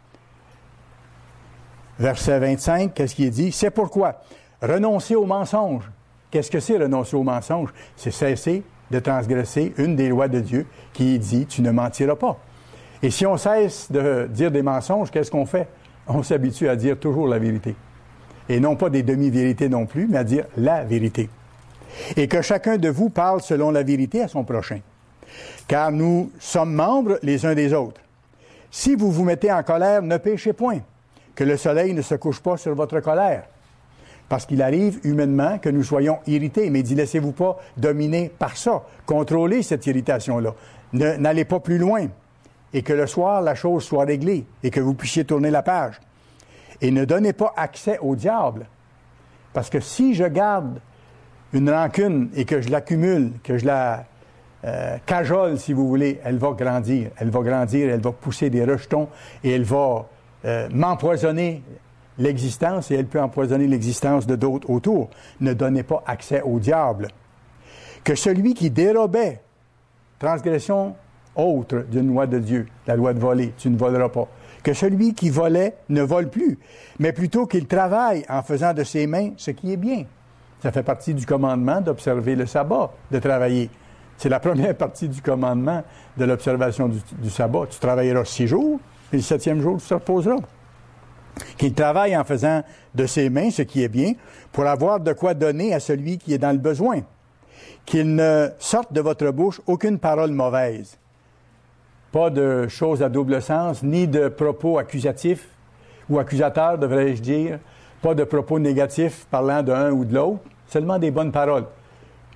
Speaker 1: Verset 25, qu'est-ce qu'il dit? « C'est pourquoi, renoncer au mensonge. » Qu'est-ce que c'est renoncer au mensonge? C'est cesser de transgresser une des lois de Dieu qui dit « tu ne mentiras pas ». Et si on cesse de dire des mensonges, qu'est-ce qu'on fait? On s'habitue à dire toujours la vérité. Et non pas des demi-vérités non plus, mais à dire la vérité. Et que chacun de vous parle selon la vérité à son prochain. Car nous sommes membres les uns des autres. Si vous vous mettez en colère, ne péchez point, que le soleil ne se couche pas sur votre colère. Parce qu'il arrive humainement que nous soyons irrités, mais il dit, laissez-vous pas dominer par ça. Contrôlez cette irritation-là. N'allez pas plus loin. Et que le soir, la chose soit réglée et que vous puissiez tourner la page. Et ne donnez pas accès au diable. Parce que si je garde une rancune et que je l'accumule, que je la cajole, si vous voulez, elle va grandir. Elle va grandir, elle va pousser des rejetons et elle va m'empoisonner l'existence et elle peut empoisonner l'existence de d'autres autour. Ne donnez pas accès au diable. Que celui qui dérobait, transgression autre d'une loi de Dieu, la loi de voler, tu ne voleras pas. Que celui qui volait ne vole plus, mais plutôt qu'il travaille en faisant de ses mains ce qui est bien. Ça fait partie du commandement d'observer le sabbat, de travailler. C'est la première partie du commandement de l'observation du sabbat. Tu travailleras 6 jours, et le 7e jour, tu te reposeras. Qu'il travaille en faisant de ses mains ce qui est bien, pour avoir de quoi donner à celui qui est dans le besoin. Qu'il ne sorte de votre bouche aucune parole mauvaise. Pas de choses à double sens, ni de propos accusatifs, ou accusateurs, devrais-je dire. Pas de propos négatifs parlant d'un ou de l'autre, seulement des bonnes paroles.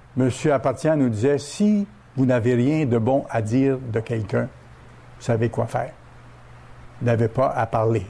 Speaker 1: M. Appartient nous disait, si vous n'avez rien de bon à dire de quelqu'un, vous savez quoi faire. Vous n'avez pas à parler.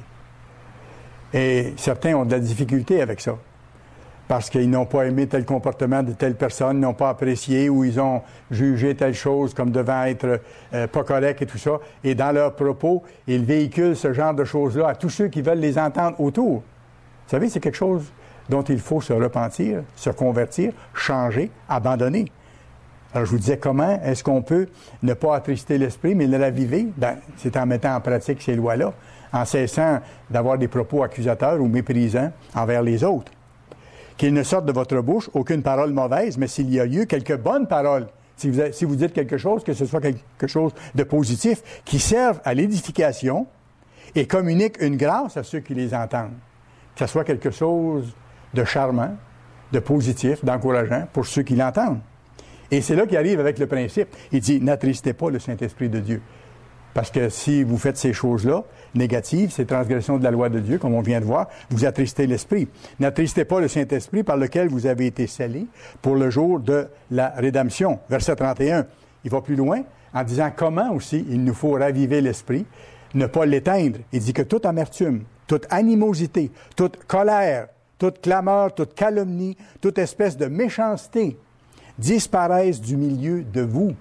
Speaker 1: Et certains ont de la difficulté avec ça. Parce qu'ils n'ont pas aimé tel comportement de telle personne, ils n'ont pas apprécié ou ils ont jugé telle chose comme devant être pas correct et tout ça. Et dans leurs propos, ils véhiculent ce genre de choses-là à tous ceux qui veulent les entendre autour. Vous savez, c'est quelque chose dont il faut se repentir, se convertir, changer, abandonner. Alors, je vous disais, comment est-ce qu'on peut ne pas attrister l'esprit, mais le raviver? Bien, c'est en mettant en pratique ces lois-là, en cessant d'avoir des propos accusateurs ou méprisants envers les autres. Qu'il ne sorte de votre bouche aucune parole mauvaise, mais s'il y a lieu, quelques bonnes paroles. Si vous dites quelque chose, que ce soit quelque chose de positif, qui serve à l'édification et communique une grâce à ceux qui les entendent. Que ce soit quelque chose de charmant, de positif, d'encourageant pour ceux qui l'entendent. Et c'est là qu'il arrive avec le principe. Il dit, n'attristez pas le Saint-Esprit de Dieu. Parce que si vous faites ces choses-là, négatives, ces transgressions de la loi de Dieu, comme on vient de voir, vous attristez l'Esprit. N'attristez pas le Saint-Esprit par lequel vous avez été scellés pour le jour de la rédemption. Verset 31, il va plus loin en disant comment aussi il nous faut raviver l'Esprit, ne pas l'éteindre. Il dit que toute amertume, toute animosité, toute colère, toute clameur, toute calomnie, toute espèce de méchanceté disparaissent du milieu de vous.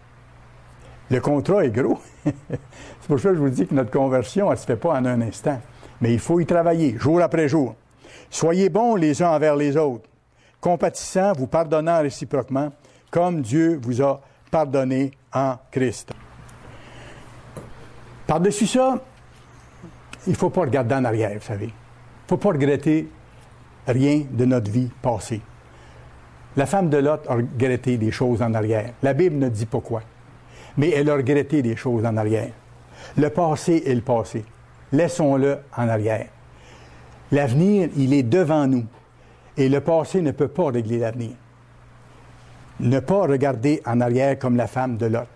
Speaker 1: Le contrat est gros. C'est pour ça que je vous dis que notre conversion, elle ne se fait pas en un instant. Mais il faut y travailler, jour après jour. Soyez bons les uns envers les autres, compatissants, vous pardonnant réciproquement, comme Dieu vous a pardonné en Christ. Par-dessus ça, il ne faut pas regarder en arrière, vous savez. Il ne faut pas regretter rien de notre vie passée. La femme de Lot a regretté des choses en arrière. La Bible ne dit pas quoi. Mais elle a regretté des choses en arrière. Le passé est le passé. Laissons-le en arrière. L'avenir, il est devant nous. Et le passé ne peut pas régler l'avenir. Ne pas regarder en arrière comme la femme de Lot.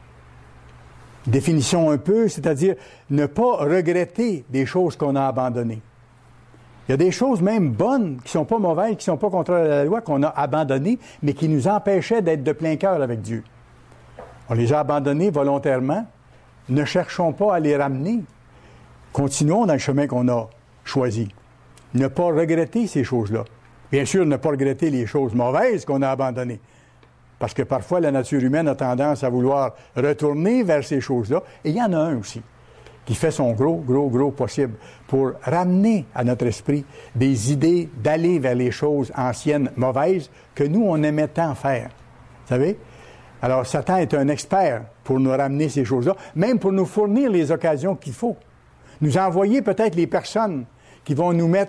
Speaker 1: Définissons un peu, c'est-à-dire ne pas regretter des choses qu'on a abandonnées. Il y a des choses même bonnes, qui ne sont pas mauvaises, qui ne sont pas contraires à la loi, qu'on a abandonnées, mais qui nous empêchaient d'être de plein cœur avec Dieu. On les a abandonnés volontairement. Ne cherchons pas à les ramener. Continuons dans le chemin qu'on a choisi. Ne pas regretter ces choses-là. Bien sûr, ne pas regretter les choses mauvaises qu'on a abandonnées. Parce que parfois, la nature humaine a tendance à vouloir retourner vers ces choses-là. Et il y en a un aussi qui fait son gros possible pour ramener à notre esprit des idées d'aller vers les choses anciennes mauvaises que nous, on aimait tant faire. Vous savez? Alors, Satan est un expert pour nous ramener ces choses-là, même pour nous fournir les occasions qu'il faut. Nous envoyer peut-être les personnes qui vont nous mettre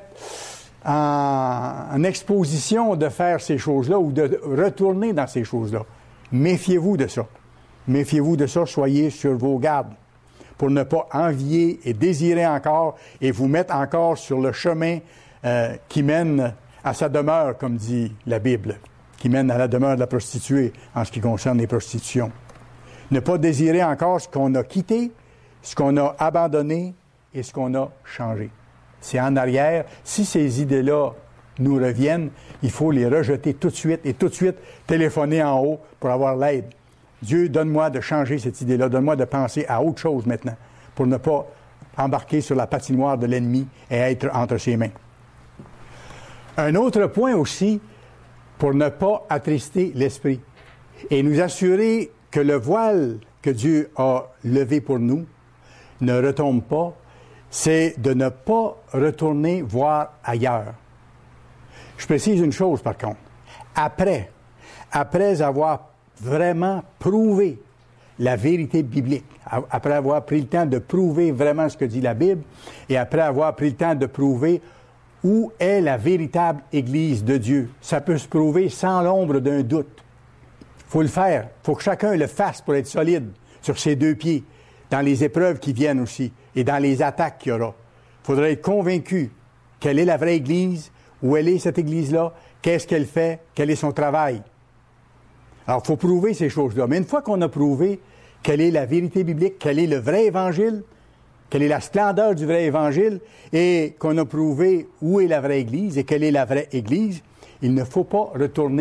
Speaker 1: en exposition de faire ces choses-là ou de retourner dans ces choses-là. Méfiez-vous de ça. Méfiez-vous de ça, soyez sur vos gardes pour ne pas envier et désirer encore et vous mettre encore sur le chemin qui mène à sa demeure, comme dit la Bible, qui mène à la demeure de la prostituée en ce qui concerne les prostitutions. Ne pas désirer encore ce qu'on a quitté, ce qu'on a abandonné et ce qu'on a changé. C'est en arrière. Si ces idées-là nous reviennent, il faut les rejeter tout de suite et tout de suite téléphoner en haut pour avoir l'aide. Dieu, donne-moi de changer cette idée-là, donne-moi de penser à autre chose maintenant pour ne pas embarquer sur la patinoire de l'ennemi et être entre ses mains. Un autre point aussi, pour ne pas attrister l'esprit et nous assurer que le voile que Dieu a levé pour nous ne retombe pas, c'est de ne pas retourner voir ailleurs. Je précise une chose par contre. Après avoir vraiment prouvé la vérité biblique, après avoir pris le temps de prouver vraiment ce que dit la Bible et après avoir pris le temps de prouver où est la véritable Église de Dieu. Ça peut se prouver sans l'ombre d'un doute. Il faut le faire. Il faut que chacun le fasse pour être solide sur ses deux pieds, dans les épreuves qui viennent aussi et dans les attaques qu'il y aura. Il faudra être convaincu quelle est la vraie Église, où elle est cette Église-là, qu'est-ce qu'elle fait, quel est son travail. Alors, il faut prouver ces choses-là. Mais une fois qu'on a prouvé quelle est la vérité biblique, quel est le vrai Évangile, quelle est la splendeur du vrai Évangile, et qu'on a prouvé où est la vraie Église et quelle est la vraie Église, il ne faut pas retourner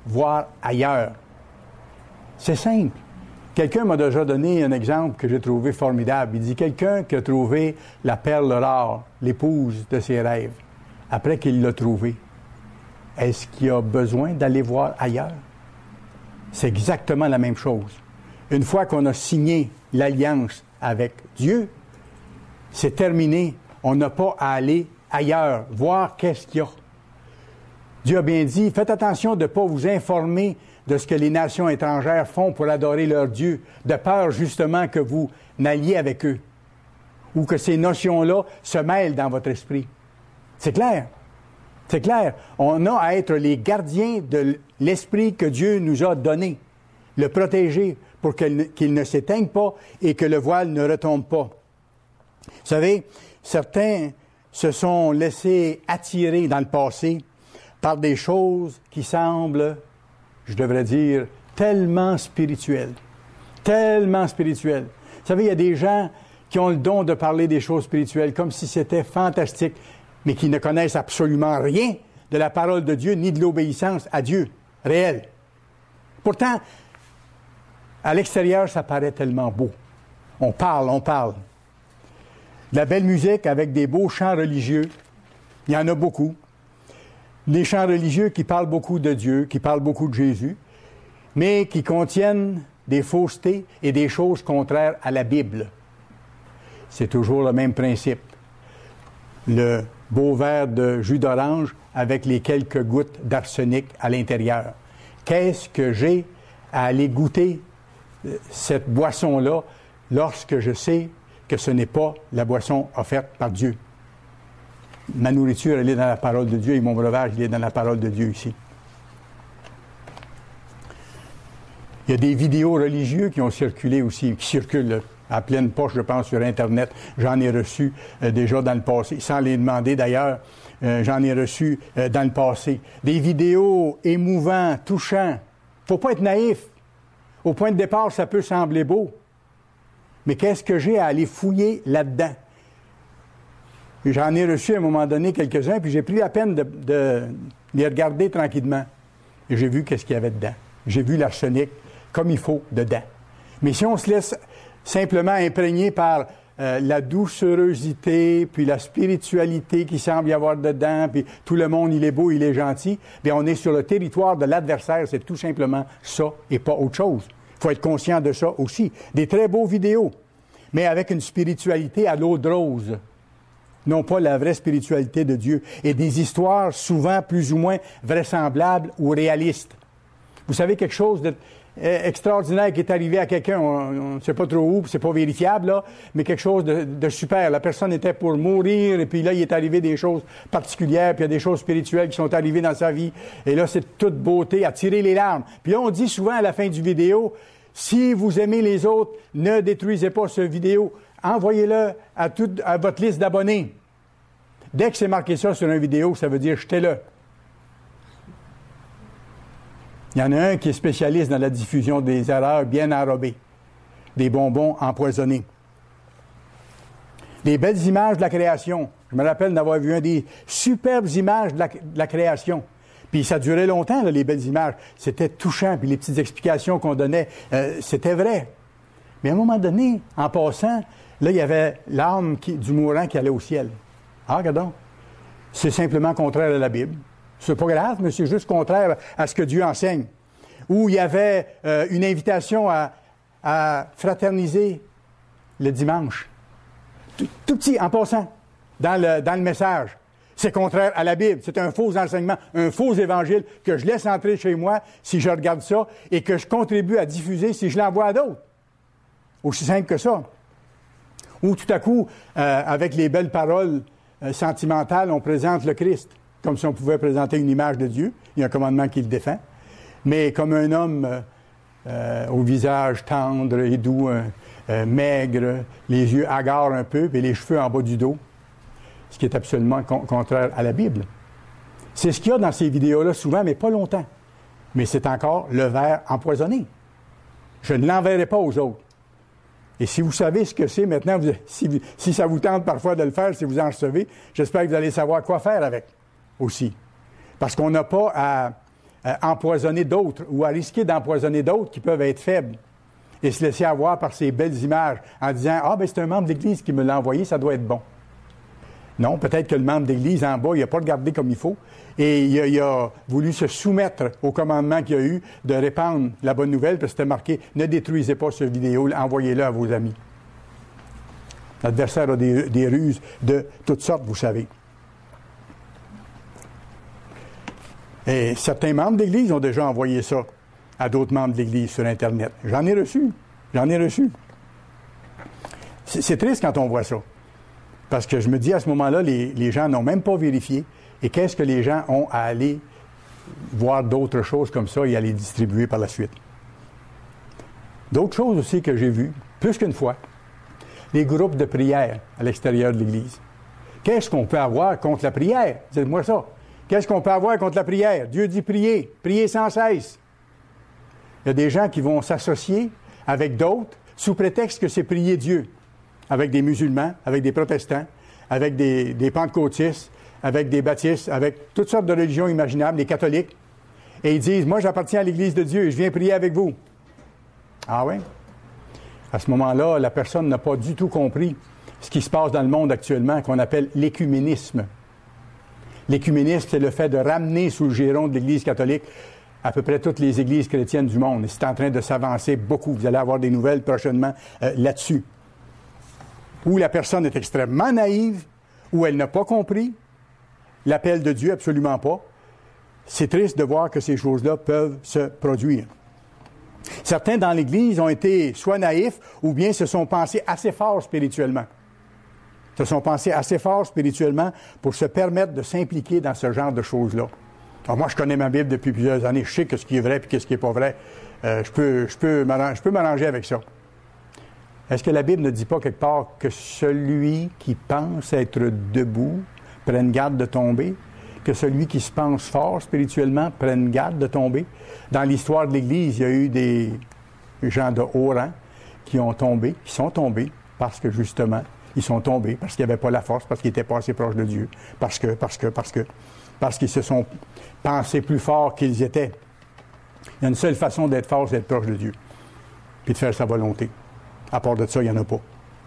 Speaker 1: voir ailleurs. C'est simple. Quelqu'un m'a déjà donné un exemple que j'ai trouvé formidable. Il dit quelqu'un qui a trouvé la perle rare, l'épouse de ses rêves, après qu'il l'a trouvée, est-ce qu'il a besoin d'aller voir ailleurs? C'est exactement la même chose. Une fois qu'on a signé l'alliance avec Dieu, c'est terminé. On n'a pas à aller ailleurs, voir qu'est-ce qu'il y a. Dieu a bien dit, faites attention de ne pas vous informer de ce que les nations étrangères font pour adorer leur Dieu, de peur justement que vous n'alliez avec eux, ou que ces notions-là se mêlent dans votre esprit. C'est clair. C'est clair. On a à être les gardiens de l'esprit que Dieu nous a donné, le protéger pour qu'il ne s'éteigne pas et que le voile ne retombe pas. Vous savez, certains se sont laissés attirer dans le passé par des choses qui semblent, je devrais dire, tellement spirituelles. Tellement spirituelles. Vous savez, il y a des gens qui ont le don de parler des choses spirituelles comme si c'était fantastique, mais qui ne connaissent absolument rien de la parole de Dieu ni de l'obéissance à Dieu réelle. Pourtant, à l'extérieur, ça paraît tellement beau. On parle. De la belle musique avec des beaux chants religieux, il y en a beaucoup. Des chants religieux qui parlent beaucoup de Dieu, qui parlent beaucoup de Jésus, mais qui contiennent des faussetés et des choses contraires à la Bible. C'est toujours le même principe. Le beau verre de jus d'orange avec les quelques gouttes d'arsenic à l'intérieur. Qu'est-ce que j'ai à aller goûter cette boisson-là lorsque je sais que ce n'est pas la boisson offerte par Dieu? Ma nourriture, elle est dans la parole de Dieu et mon breuvage, il est dans la parole de Dieu ici. Il y a des vidéos religieuses qui ont circulé aussi, qui circulent à pleine poche, je pense, sur Internet. J'en ai reçu déjà dans le passé, sans les demander d'ailleurs, j'en ai reçu dans le passé. Des vidéos émouvantes, touchantes. Il ne faut pas être naïf. Au point de départ, ça peut sembler beau. Mais qu'est-ce que j'ai à aller fouiller là-dedans? J'en ai reçu à un moment donné quelques-uns, puis j'ai pris la peine de les regarder tranquillement. Et j'ai vu qu'est-ce qu'il y avait dedans. J'ai vu l'arsenic comme il faut dedans. Mais si on se laisse simplement imprégner par la doucerosité, puis la spiritualité qui semble y avoir dedans, puis tout le monde, il est beau, il est gentil, bien on est sur le territoire de l'adversaire, c'est tout simplement ça et pas autre chose. Il faut être conscient de ça aussi. Des très beaux vidéos, mais avec une spiritualité à l'eau de rose. Non pas la vraie spiritualité de Dieu. Et des histoires souvent plus ou moins vraisemblables ou réalistes. Vous savez quelque chose d'extraordinaire qui est arrivé à quelqu'un, on ne sait pas trop où, c'est pas vérifiable, là, mais quelque chose de super. La personne était pour mourir, et puis là, il est arrivé des choses particulières, puis il y a des choses spirituelles qui sont arrivées dans sa vie. Et là, c'est toute beauté, à tirer les larmes. Puis là, on dit souvent à la fin du vidéo, si vous aimez les autres, ne détruisez pas ce vidéo. Envoyez-le à votre liste d'abonnés. Dès que c'est marqué ça sur une vidéo, ça veut dire jetez-le. Il y en a un qui est spécialiste dans la diffusion des erreurs bien enrobées, des bonbons empoisonnés. Des belles images de la création. Je me rappelle d'avoir vu des superbes images de la création. Puis ça durait longtemps, là, les belles images. C'était touchant, puis les petites explications qu'on donnait, c'était vrai. Mais à un moment donné, en passant, là, il y avait l'âme du mourant qui allait au ciel. Ah, regardons. C'est simplement contraire à la Bible. C'est pas grave, mais c'est juste contraire à ce que Dieu enseigne. Où il y avait une invitation à fraterniser le dimanche. Tout petit, en passant, dans le message. C'est contraire à la Bible. C'est un faux enseignement, un faux évangile que je laisse entrer chez moi si je regarde ça et que je contribue à diffuser si je l'envoie à d'autres. Aussi simple que ça. Ou tout à coup, avec les belles paroles sentimentales, on présente le Christ, comme si on pouvait présenter une image de Dieu. Il y a un commandement qui le défend. Mais comme un homme au visage tendre et doux, maigre, les yeux hagards un peu, et les cheveux en bas du dos, ce qui est absolument contraire à la Bible. C'est ce qu'il y a dans ces vidéos-là souvent, mais pas longtemps. Mais c'est encore le verre empoisonné. Je ne l'enverrai pas aux autres. Et si vous savez ce que c'est maintenant, si ça vous tente parfois de le faire, si vous en recevez, j'espère que vous allez savoir quoi faire avec aussi. Parce qu'on n'a pas empoisonner d'autres ou à risquer d'empoisonner d'autres qui peuvent être faibles et se laisser avoir par ces belles images en disant « Ah, ben c'est un membre de l'Église qui me l'a envoyé, ça doit être bon. » Non, peut-être que le membre d'Église en bas, il n'a pas regardé comme il faut et il a voulu se soumettre au commandement qu'il y a eu de répandre la bonne nouvelle parce que c'était marqué « Ne détruisez pas cette vidéo, envoyez-le à vos amis. » L'adversaire a des ruses de toutes sortes, vous savez. Et certains membres d'Église ont déjà envoyé ça à d'autres membres de l'Église sur Internet. J'en ai reçu. C'est triste quand on voit ça. Parce que je me dis, à ce moment-là, les gens n'ont même pas vérifié. Et qu'est-ce que les gens ont à aller voir d'autres choses comme ça et à les distribuer par la suite? D'autres choses aussi que j'ai vues, plus qu'une fois, les groupes de prière à l'extérieur de l'Église. Qu'est-ce qu'on peut avoir contre la prière? Dites-moi ça. Qu'est-ce qu'on peut avoir contre la prière? Dieu dit prier, prier sans cesse. Il y a des gens qui vont s'associer avec d'autres sous prétexte que c'est prier Dieu, avec des musulmans, avec des protestants, avec des pentecôtistes, avec des baptistes, avec toutes sortes de religions imaginables, les catholiques. Et ils disent, moi j'appartiens à l'Église de Dieu et je viens prier avec vous. Ah oui? À ce moment-là, la personne n'a pas du tout compris ce qui se passe dans le monde actuellement, qu'on appelle l'écuménisme. L'écuménisme, c'est le fait de ramener sous le giron de l'Église catholique à peu près toutes les églises chrétiennes du monde. Et c'est en train de s'avancer beaucoup. Vous allez avoir des nouvelles prochainement là-dessus. Où la personne est extrêmement naïve, où elle n'a pas compris l'appel de Dieu, absolument pas. C'est triste de voir que ces choses-là peuvent se produire. Certains dans l'Église ont été soit naïfs ou bien se sont pensés assez forts spirituellement. Se sont pensés assez forts spirituellement pour se permettre de s'impliquer dans ce genre de choses-là. Alors moi, je connais ma Bible depuis plusieurs années. Je sais que ce qui est vrai et ce qui n'est pas vrai. Je peux m'arranger avec ça. Est-ce que la Bible ne dit pas quelque part que celui qui pense être debout prenne garde de tomber? Que celui qui se pense fort spirituellement prenne garde de tomber? Dans l'histoire de l'Église, il y a eu des gens de haut rang qui sont tombés parce que justement, ils sont tombés parce qu'ils n'avaient pas la force, parce qu'ils n'étaient pas assez proches de Dieu, parce qu'ils se sont pensés plus forts qu'ils étaient. Il y a une seule façon d'être fort, c'est d'être proche de Dieu, puis de faire sa volonté. À part de ça, il n'y en a pas.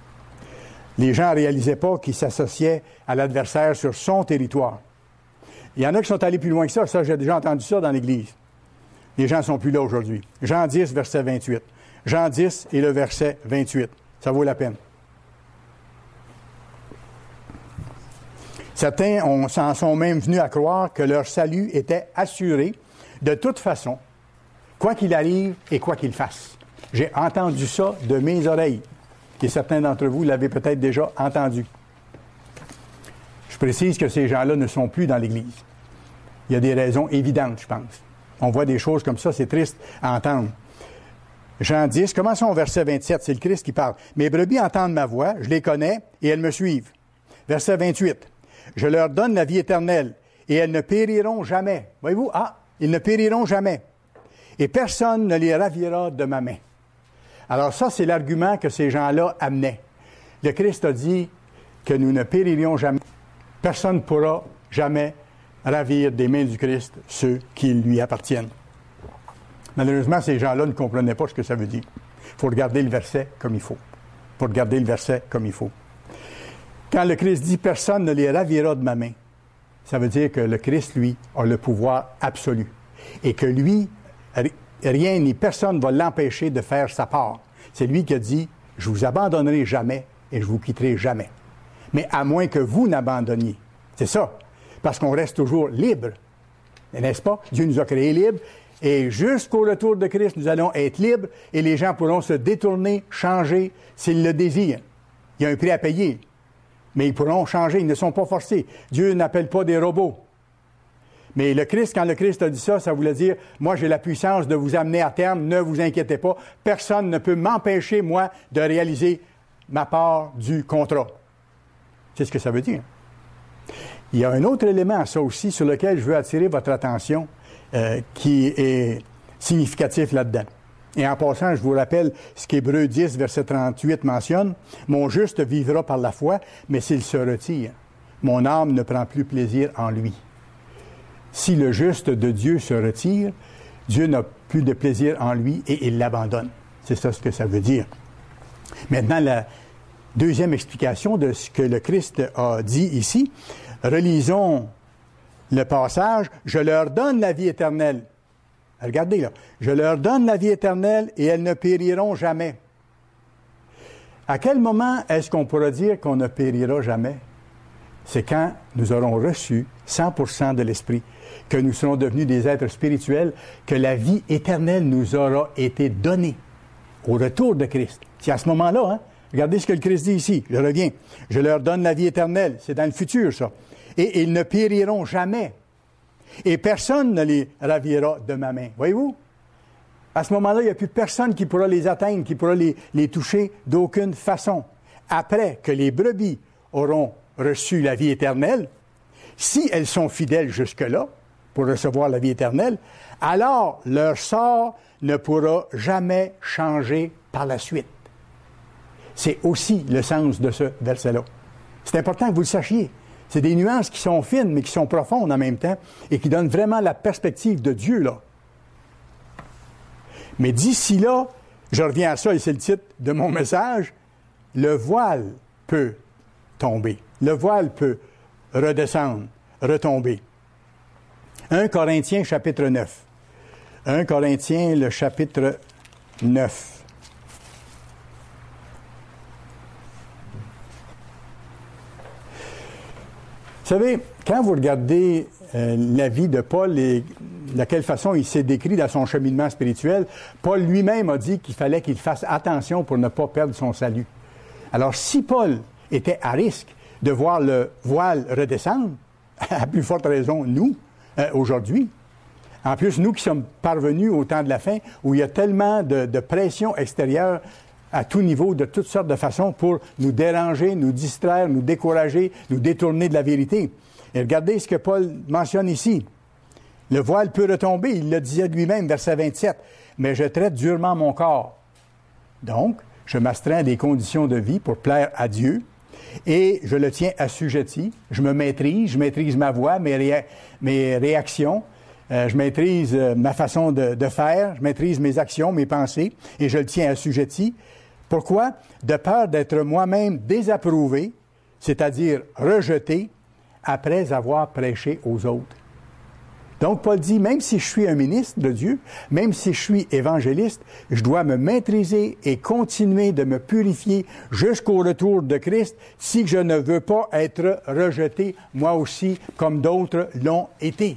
Speaker 1: Les gens ne réalisaient pas qu'ils s'associaient à l'adversaire sur son territoire. Il y en a qui sont allés plus loin que ça. Ça, j'ai déjà entendu ça dans l'Église. Les gens ne sont plus là aujourd'hui. Jean 10, verset 28. Jean 10 et le verset 28. Ça vaut la peine. Certains s'en sont même venus à croire que leur salut était assuré de toute façon, quoi qu'il arrive et quoi qu'il fasse. J'ai entendu ça de mes oreilles. Et certains d'entre vous l'avez peut-être déjà entendu. Je précise que ces gens-là ne sont plus dans l'Église. Il y a des raisons évidentes, je pense. On voit des choses comme ça, c'est triste à entendre. Jean 10, commençons au verset 27, c'est le Christ qui parle. « Mes brebis entendent ma voix, je les connais, et elles me suivent. » Verset 28, « Je leur donne la vie éternelle, et elles ne périront jamais. » Voyez-vous, ils ne périront jamais. « Et personne ne les ravira de ma main. » Alors ça, c'est l'argument que ces gens-là amenaient. Le Christ a dit que nous ne péririons jamais. Personne ne pourra jamais ravir des mains du Christ ceux qui lui appartiennent. Malheureusement, ces gens-là ne comprenaient pas ce que ça veut dire. Il faut regarder le verset comme il faut. Quand le Christ dit « personne ne les ravira de ma main », ça veut dire que le Christ, lui, a le pouvoir absolu. Et que lui, rien ni personne ne va l'empêcher de faire sa part. C'est lui qui a dit « je vous abandonnerai jamais et je vous quitterai jamais. » Mais à moins que vous n'abandonniez. C'est ça. Parce qu'on reste toujours libre. N'est-ce pas? Dieu nous a créés libres. Et jusqu'au retour de Christ, nous allons être libres et les gens pourront se détourner, changer s'ils le désirent. Il y a un prix à payer. Mais ils pourront changer, ils ne sont pas forcés. Dieu n'appelle pas des robots. Mais le Christ, quand le Christ a dit ça, ça voulait dire, moi j'ai la puissance de vous amener à terme, ne vous inquiétez pas. Personne ne peut m'empêcher, moi, de réaliser ma part du contrat. C'est ce que ça veut dire. Il y a un autre élément à ça aussi sur lequel je veux attirer votre attention qui est significatif là-dedans. Et en passant, je vous rappelle ce qu'Hébreux 10, verset 38 mentionne. « Mon juste vivra par la foi, mais s'il se retire, mon âme ne prend plus plaisir en lui. » Si le juste de Dieu se retire, Dieu n'a plus de plaisir en lui et il l'abandonne. C'est ça ce que ça veut dire. Maintenant, la deuxième explication de ce que le Christ a dit ici, relisons le passage, « Je leur donne la vie éternelle. » Regardez là, « Je leur donne la vie éternelle et elles ne périront jamais. » À quel moment est-ce qu'on pourra dire qu'on ne périra jamais? C'est quand nous aurons reçu 100% de l'Esprit, que nous serons devenus des êtres spirituels, que la vie éternelle nous aura été donnée au retour de Christ. C'est à ce moment-là, hein? Regardez ce que le Christ dit ici. Je reviens. « Je leur donne la vie éternelle. » C'est dans le futur, ça. « Et ils ne périront jamais. Et personne ne les ravira de ma main. » Voyez-vous? À ce moment-là, il n'y a plus personne qui pourra les atteindre, qui pourra les toucher d'aucune façon. Après que les brebis auront reçu la vie éternelle, si elles sont fidèles jusque-là, pour recevoir la vie éternelle, alors leur sort ne pourra jamais changer par la suite. C'est aussi le sens de ce verset-là. C'est important que vous le sachiez. C'est des nuances qui sont fines, mais qui sont profondes en même temps, et qui donnent vraiment la perspective de Dieu, là. Mais d'ici là, je reviens à ça, et c'est le titre de mon message, le voile peut tomber. Le voile peut redescendre, retomber. 1 Corinthiens, chapitre 9. 1 Corinthiens, le chapitre 9. Vous savez, quand vous regardez la vie de Paul et de quelle façon il s'est décrit dans son cheminement spirituel, Paul lui-même a dit qu'il fallait qu'il fasse attention pour ne pas perdre son salut. Alors, si Paul était à risque de voir le voile redescendre, à plus forte raison, nous, aujourd'hui, en plus, nous qui sommes parvenus au temps de la fin, où il y a tellement de pression extérieure à tout niveau, de toutes sortes de façons, pour nous déranger, nous distraire, nous décourager, nous détourner de la vérité. Et regardez ce que Paul mentionne ici. Le voile peut retomber, il le disait lui-même, verset 27. « Mais je traite durement mon corps. Donc, je m'astreins à des conditions de vie pour plaire à Dieu, et je le tiens assujetti. Je me maîtrise, je maîtrise ma voix, mes réactions, je maîtrise ma façon de faire, je maîtrise mes actions, mes pensées, et je le tiens assujetti. Pourquoi? De peur d'être moi-même désapprouvé, c'est-à-dire rejeté, après avoir prêché aux autres. » Donc, Paul dit, même si je suis un ministre de Dieu, même si je suis évangéliste, je dois me maîtriser et continuer de me purifier jusqu'au retour de Christ si je ne veux pas être rejeté, moi aussi, comme d'autres l'ont été.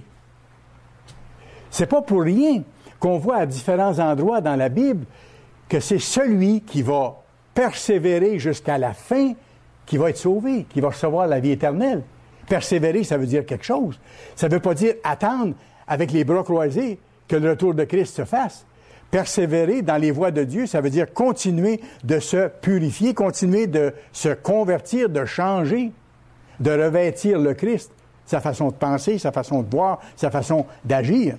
Speaker 1: C'est pas pour rien qu'on voit à différents endroits dans la Bible que c'est celui qui va persévérer jusqu'à la fin qui va être sauvé, qui va recevoir la vie éternelle. Persévérer, ça veut dire quelque chose. Ça ne veut pas dire attendre avec les bras croisés que le retour de Christ se fasse. Persévérer dans les voies de Dieu, ça veut dire continuer de se purifier, continuer de se convertir, de changer, de revêtir le Christ, sa façon de penser, sa façon de voir, sa façon d'agir.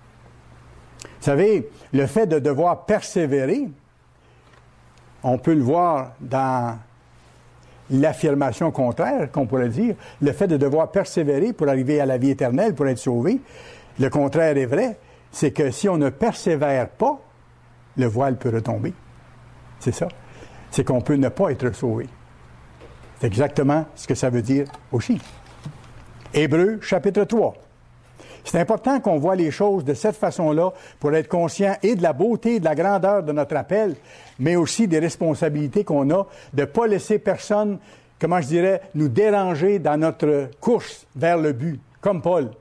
Speaker 1: Vous savez, le fait de devoir persévérer, on peut le voir dans l'affirmation contraire, qu'on pourrait dire, le fait de devoir persévérer pour arriver à la vie éternelle, pour être sauvé. Le contraire est vrai, c'est que si on ne persévère pas, le voile peut retomber. C'est ça. C'est qu'on peut ne pas être sauvé. C'est exactement ce que ça veut dire aussi. Hébreux, chapitre 3. C'est important qu'on voit les choses de cette façon-là pour être conscient et de la beauté et de la grandeur de notre appel, mais aussi des responsabilités qu'on a de ne pas laisser personne, comment je dirais, nous déranger dans notre course vers le but, comme Paul.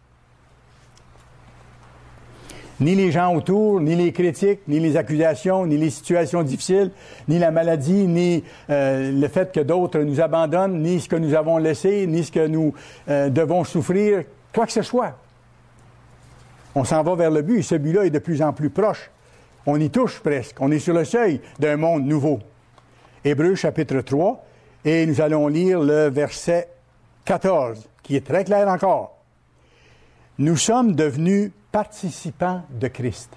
Speaker 1: Ni les gens autour, ni les critiques, ni les accusations, ni les situations difficiles, ni la maladie, ni le fait que d'autres nous abandonnent, ni ce que nous avons laissé, ni ce que nous devons souffrir, quoi que ce soit. On s'en va vers le but, et ce but-là est de plus en plus proche. On y touche presque. On est sur le seuil d'un monde nouveau. Hébreux, chapitre 3, et nous allons lire le verset 14, qui est très clair encore. « Nous sommes devenus participants de Christ,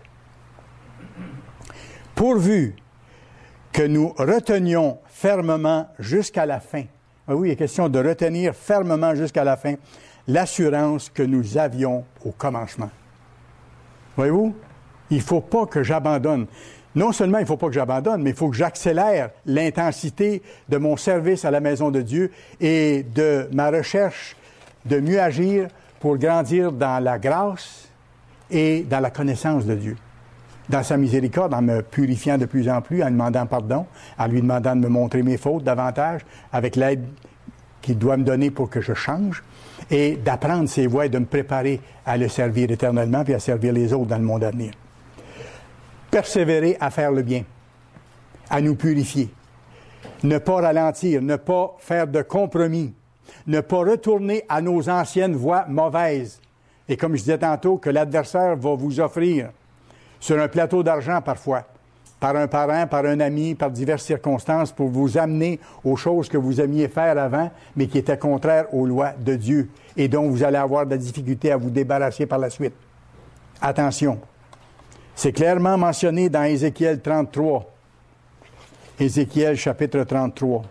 Speaker 1: pourvu que nous retenions fermement jusqu'à la fin. » Ah oui, il est question de retenir fermement jusqu'à la fin l'assurance que nous avions au commencement. Voyez-vous, il ne faut pas que j'abandonne. Non seulement il ne faut pas que j'abandonne, mais il faut que j'accélère l'intensité de mon service à la maison de Dieu et de ma recherche de mieux agir pour grandir dans la grâce et dans la connaissance de Dieu. Dans sa miséricorde, en me purifiant de plus en plus, en demandant pardon, en lui demandant de me montrer mes fautes davantage, avec l'aide qu'il doit me donner pour que je change, et d'apprendre ses voies et de me préparer à le servir éternellement puis à servir les autres dans le monde à venir. Persévérer à faire le bien, à nous purifier, ne pas ralentir, ne pas faire de compromis, ne pas retourner à nos anciennes voies mauvaises. Et comme je disais tantôt, que l'adversaire va vous offrir sur un plateau d'argent parfois, par un parent, par un ami, par diverses circonstances, pour vous amener aux choses que vous aimiez faire avant, mais qui étaient contraires aux lois de Dieu et dont vous allez avoir de la difficulté à vous débarrasser par la suite. Attention, c'est clairement mentionné dans Ézéchiel 33. Ézéchiel chapitre 33.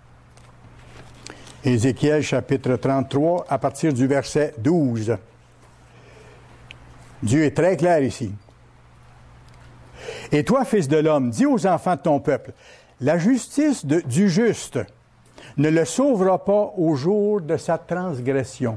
Speaker 1: Ézéchiel chapitre 33, à partir du verset 12. Dieu est très clair ici. « Et toi, fils de l'homme, dis aux enfants de ton peuple, la justice du juste ne le sauvera pas au jour de sa transgression. »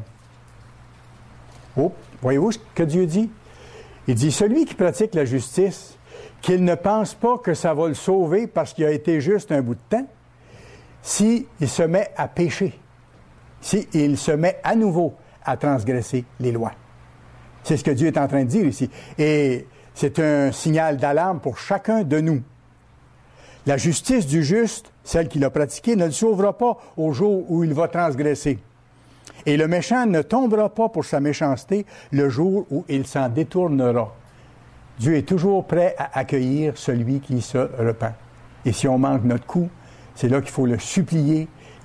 Speaker 1: Oh, voyez-vous ce que Dieu dit? Il dit, celui qui pratique la justice, qu'il ne pense pas que ça va le sauver parce qu'il a été juste un bout de temps, s'il se met à pécher, s'il se met à nouveau à transgresser les lois. C'est ce que Dieu est en train de dire ici. Et c'est un signal d'alarme pour chacun de nous. La justice du juste, celle qu'il a pratiquée, ne le sauvera pas au jour où il va transgresser. Et le méchant ne tombera pas pour sa méchanceté le jour où il s'en détournera. Dieu est toujours prêt à accueillir celui qui se repent. Et si on manque notre coup, c'est là qu'il faut le supplier,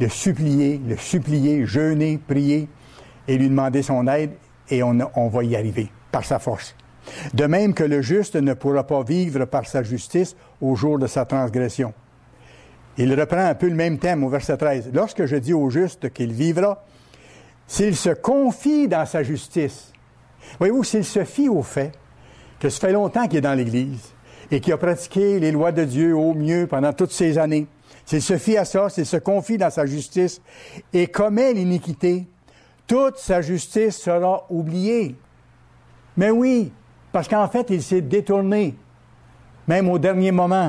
Speaker 1: jeûner, prier et lui demander son aide et on va y arriver par sa force. De même que le juste ne pourra pas vivre par sa justice au jour de sa transgression. Il reprend un peu le même thème au verset 13. Lorsque je dis au juste qu'il vivra, s'il se confie dans sa justice, voyez-vous, s'il se fie au fait que ça fait longtemps qu'il est dans l'Église et qu'il a pratiqué les lois de Dieu au mieux pendant toutes ces années, s'il se fie à ça, s'il se confie dans sa justice et commet l'iniquité, toute sa justice sera oubliée. Mais oui, parce qu'en fait, il s'est détourné, même au dernier moment.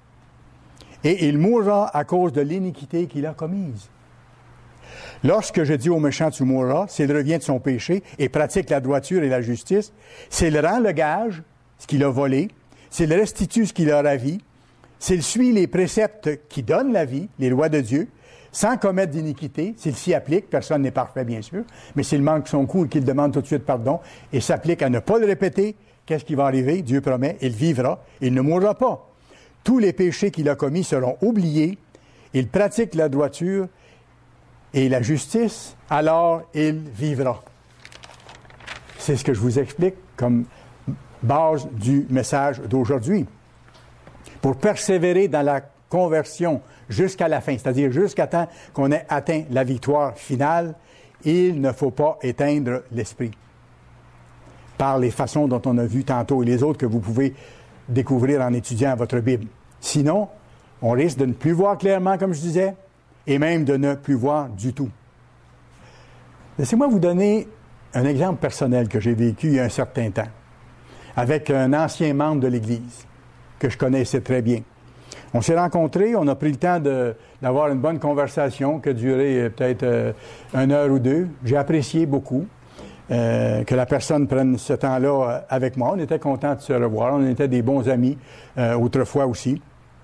Speaker 1: Et il mourra à cause de l'iniquité qu'il a commise. Lorsque je dis au méchant, tu mourras, s'il revient de son péché et pratique la droiture et la justice, s'il rend le gage, ce qu'il a volé, s'il restitue ce qu'il a ravi, s'il suit les préceptes qui donnent la vie, les lois de Dieu, sans commettre d'iniquité, s'il s'y applique, personne n'est parfait bien sûr, mais s'il manque son coup et qu'il demande tout de suite pardon et s'applique à ne pas le répéter, qu'est-ce qui va arriver? Dieu promet, il vivra, il ne mourra pas. Tous les péchés qu'il a commis seront oubliés, il pratique la droiture et la justice, alors il vivra. C'est ce que je vous explique comme base du message d'aujourd'hui. Pour persévérer dans la conversion jusqu'à la fin, c'est-à-dire jusqu'à temps qu'on ait atteint la victoire finale, il ne faut pas éteindre l'esprit. Par les façons dont on a vu tantôt et les autres que vous pouvez découvrir en étudiant votre Bible. Sinon, on risque de ne plus voir clairement, comme je disais, et même de ne plus voir du tout. Laissez-moi vous donner un exemple personnel que j'ai vécu il y a un certain temps, avec un ancien membre de l'Église, que je connaissais très bien. On s'est rencontrés, on a pris le temps d'avoir une bonne conversation qui a duré peut-être 1 heure ou 2. J'ai apprécié beaucoup que la personne prenne ce temps-là avec moi. On était contents de se revoir. On était des bons amis autrefois aussi.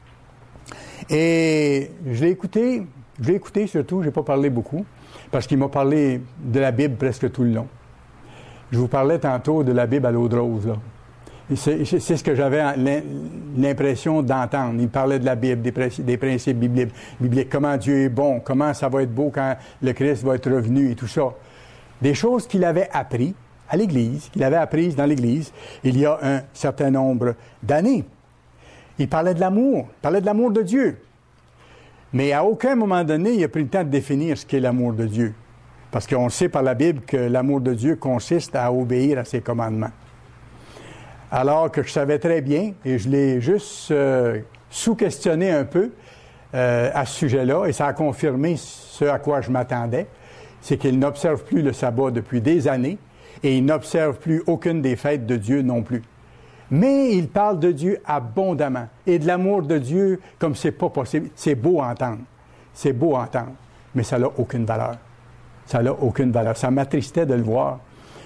Speaker 1: Et je l'ai écouté surtout, je n'ai pas parlé beaucoup, parce qu'il m'a parlé de la Bible presque tout le long. Je vous parlais tantôt de la Bible à l'eau de rose, là. C'est ce que j'avais l'impression d'entendre. Il parlait de la Bible, des principes bibliques, comment Dieu est bon, comment ça va être beau quand le Christ va être revenu et tout ça. Des choses qu'il avait appris à l'Église, qu'il avait apprises dans l'Église il y a un certain nombre d'années. Il parlait de l'amour de Dieu. Mais à aucun moment donné, il a pris le temps de définir ce qu'est l'amour de Dieu. Parce qu'on sait par la Bible que l'amour de Dieu consiste à obéir à ses commandements. Alors que je savais très bien, et je l'ai juste sous-questionné un peu à ce sujet-là, et ça a confirmé ce à quoi je m'attendais, c'est qu'il n'observe plus le sabbat depuis des années, et il n'observe plus aucune des fêtes de Dieu non plus. Mais il parle de Dieu abondamment, et de l'amour de Dieu comme c'est pas possible. C'est beau à entendre. C'est beau à entendre, mais ça n'a aucune valeur. Ça n'a aucune valeur. Ça m'attristait de le voir.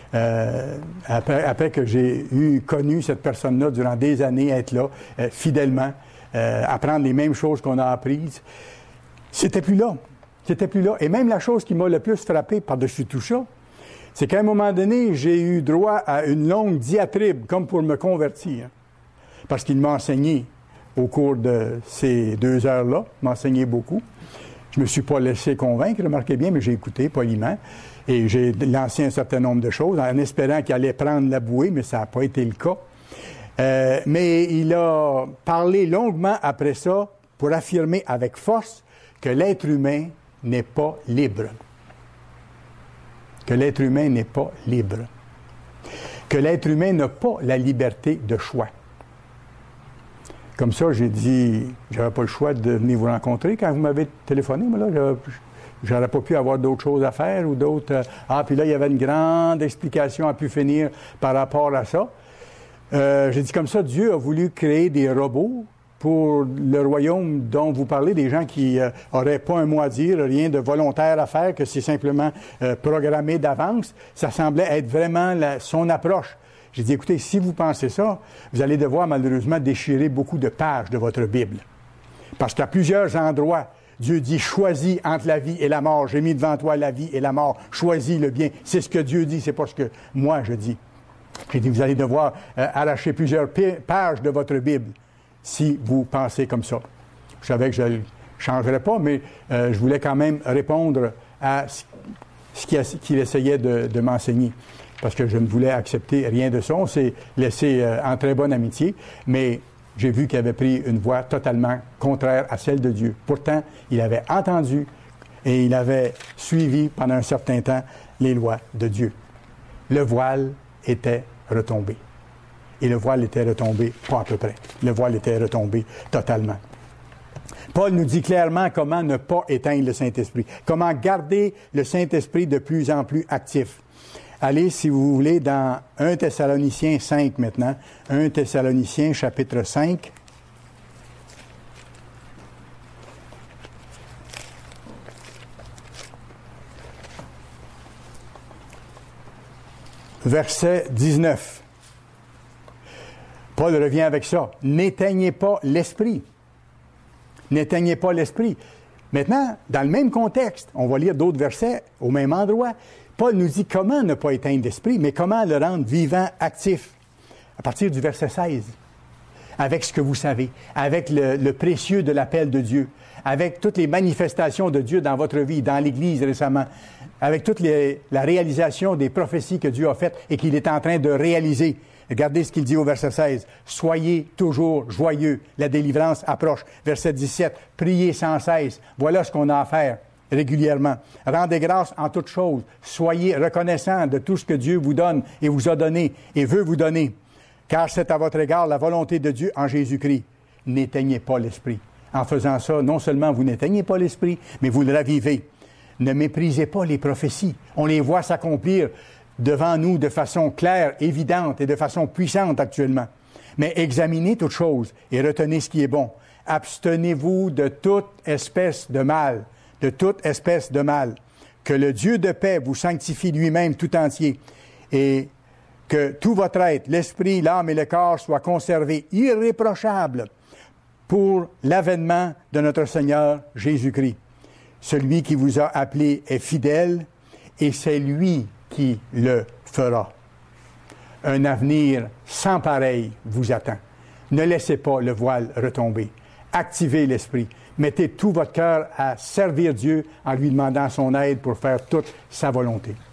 Speaker 1: Après que j'ai connu cette personne-là durant des années, être là, fidèlement, apprendre les mêmes choses qu'on a apprises, c'était plus là. C'était plus là. Et même la chose qui m'a le plus frappé par-dessus tout ça, c'est qu'à un moment donné, j'ai eu droit à une longue diatribe, comme pour me convertir. Parce qu'il m'a enseigné au cours de ces 2 heures-là, m'a enseigné beaucoup. Je ne me suis pas laissé convaincre, remarquez bien, mais j'ai écouté poliment. Et j'ai lancé un certain nombre de choses en espérant qu'il allait prendre la bouée, mais ça n'a pas été le cas. Mais il a parlé longuement après ça pour affirmer avec force que l'être humain n'est pas libre. Que l'être humain n'est pas libre. Que l'être humain n'a pas la liberté de choix. Comme ça, j'ai dit, j'avais pas le choix de venir vous rencontrer quand vous m'avez téléphoné, mais là, j'aurais pas pu avoir d'autres choses à faire ou d'autres... puis là, il y avait une grande explication à pu finir par rapport à ça. J'ai dit comme ça, Dieu a voulu créer des robots pour le royaume dont vous parlez, des gens qui n'auraient pas un mot à dire, rien de volontaire à faire, que c'est simplement programmé d'avance. Ça semblait être vraiment son approche. J'ai dit, écoutez, si vous pensez ça, vous allez devoir malheureusement déchirer beaucoup de pages de votre Bible. Parce qu'à plusieurs endroits, Dieu dit, choisis entre la vie et la mort. J'ai mis devant toi la vie et la mort. Choisis le bien. C'est ce que Dieu dit, c'est pas ce que moi je dis. J'ai dit, vous allez devoir arracher plusieurs pages de votre Bible si vous pensez comme ça. Je savais que je ne changerais pas, mais je voulais quand même répondre à ce qu'il essayait de m'enseigner. Parce que je ne voulais accepter rien de ça. On s'est laissé en très bonne amitié, mais j'ai vu qu'il avait pris une voie totalement contraire à celle de Dieu. Pourtant, il avait entendu et il avait suivi pendant un certain temps les lois de Dieu. Le voile était retombé. Et le voile était retombé, pas à peu près. Le voile était retombé totalement. Paul nous dit clairement comment ne pas éteindre le Saint-Esprit, comment garder le Saint-Esprit de plus en plus actif. Allez, si vous voulez, dans 1 Thessaloniciens 5 maintenant. 1 Thessaloniciens chapitre 5. Verset 19. Paul revient avec ça. N'éteignez pas l'esprit. N'éteignez pas l'esprit. Maintenant, dans le même contexte, on va lire d'autres versets au même endroit. Paul nous dit comment ne pas éteindre l'esprit, mais comment le rendre vivant, actif. À partir du verset 16. Avec ce que vous savez, avec le précieux de l'appel de Dieu, avec toutes les manifestations de Dieu dans votre vie, dans l'Église récemment, avec toute la réalisation des prophéties que Dieu a faites et qu'il est en train de réaliser. Regardez ce qu'il dit au verset 16. « Soyez toujours joyeux, la délivrance approche. » Verset 17. « Priez sans cesse. » Voilà ce qu'on a à faire régulièrement. « Rendez grâce en toutes choses. Soyez reconnaissants de tout ce que Dieu vous donne et vous a donné et veut vous donner. Car c'est à votre égard la volonté de Dieu en Jésus-Christ. N'éteignez pas l'esprit. » En faisant ça, non seulement vous n'éteignez pas l'esprit, mais vous le ravivez. Ne méprisez pas les prophéties. On les voit s'accomplir devant nous de façon claire, évidente et de façon puissante actuellement. Mais examinez toutes choses et retenez ce qui est bon. Abstenez-vous de toute espèce de mal, de toute espèce de mal. Que le Dieu de paix vous sanctifie lui-même tout entier et que tout votre être, l'esprit, l'âme et le corps soient conservés irréprochables pour l'avènement de notre Seigneur Jésus-Christ. Celui qui vous a appelé est fidèle et c'est lui qui le fera. Un avenir sans pareil vous attend. Ne laissez pas le voile retomber. Activez l'esprit. Mettez tout votre cœur à servir Dieu en lui demandant son aide pour faire toute sa volonté.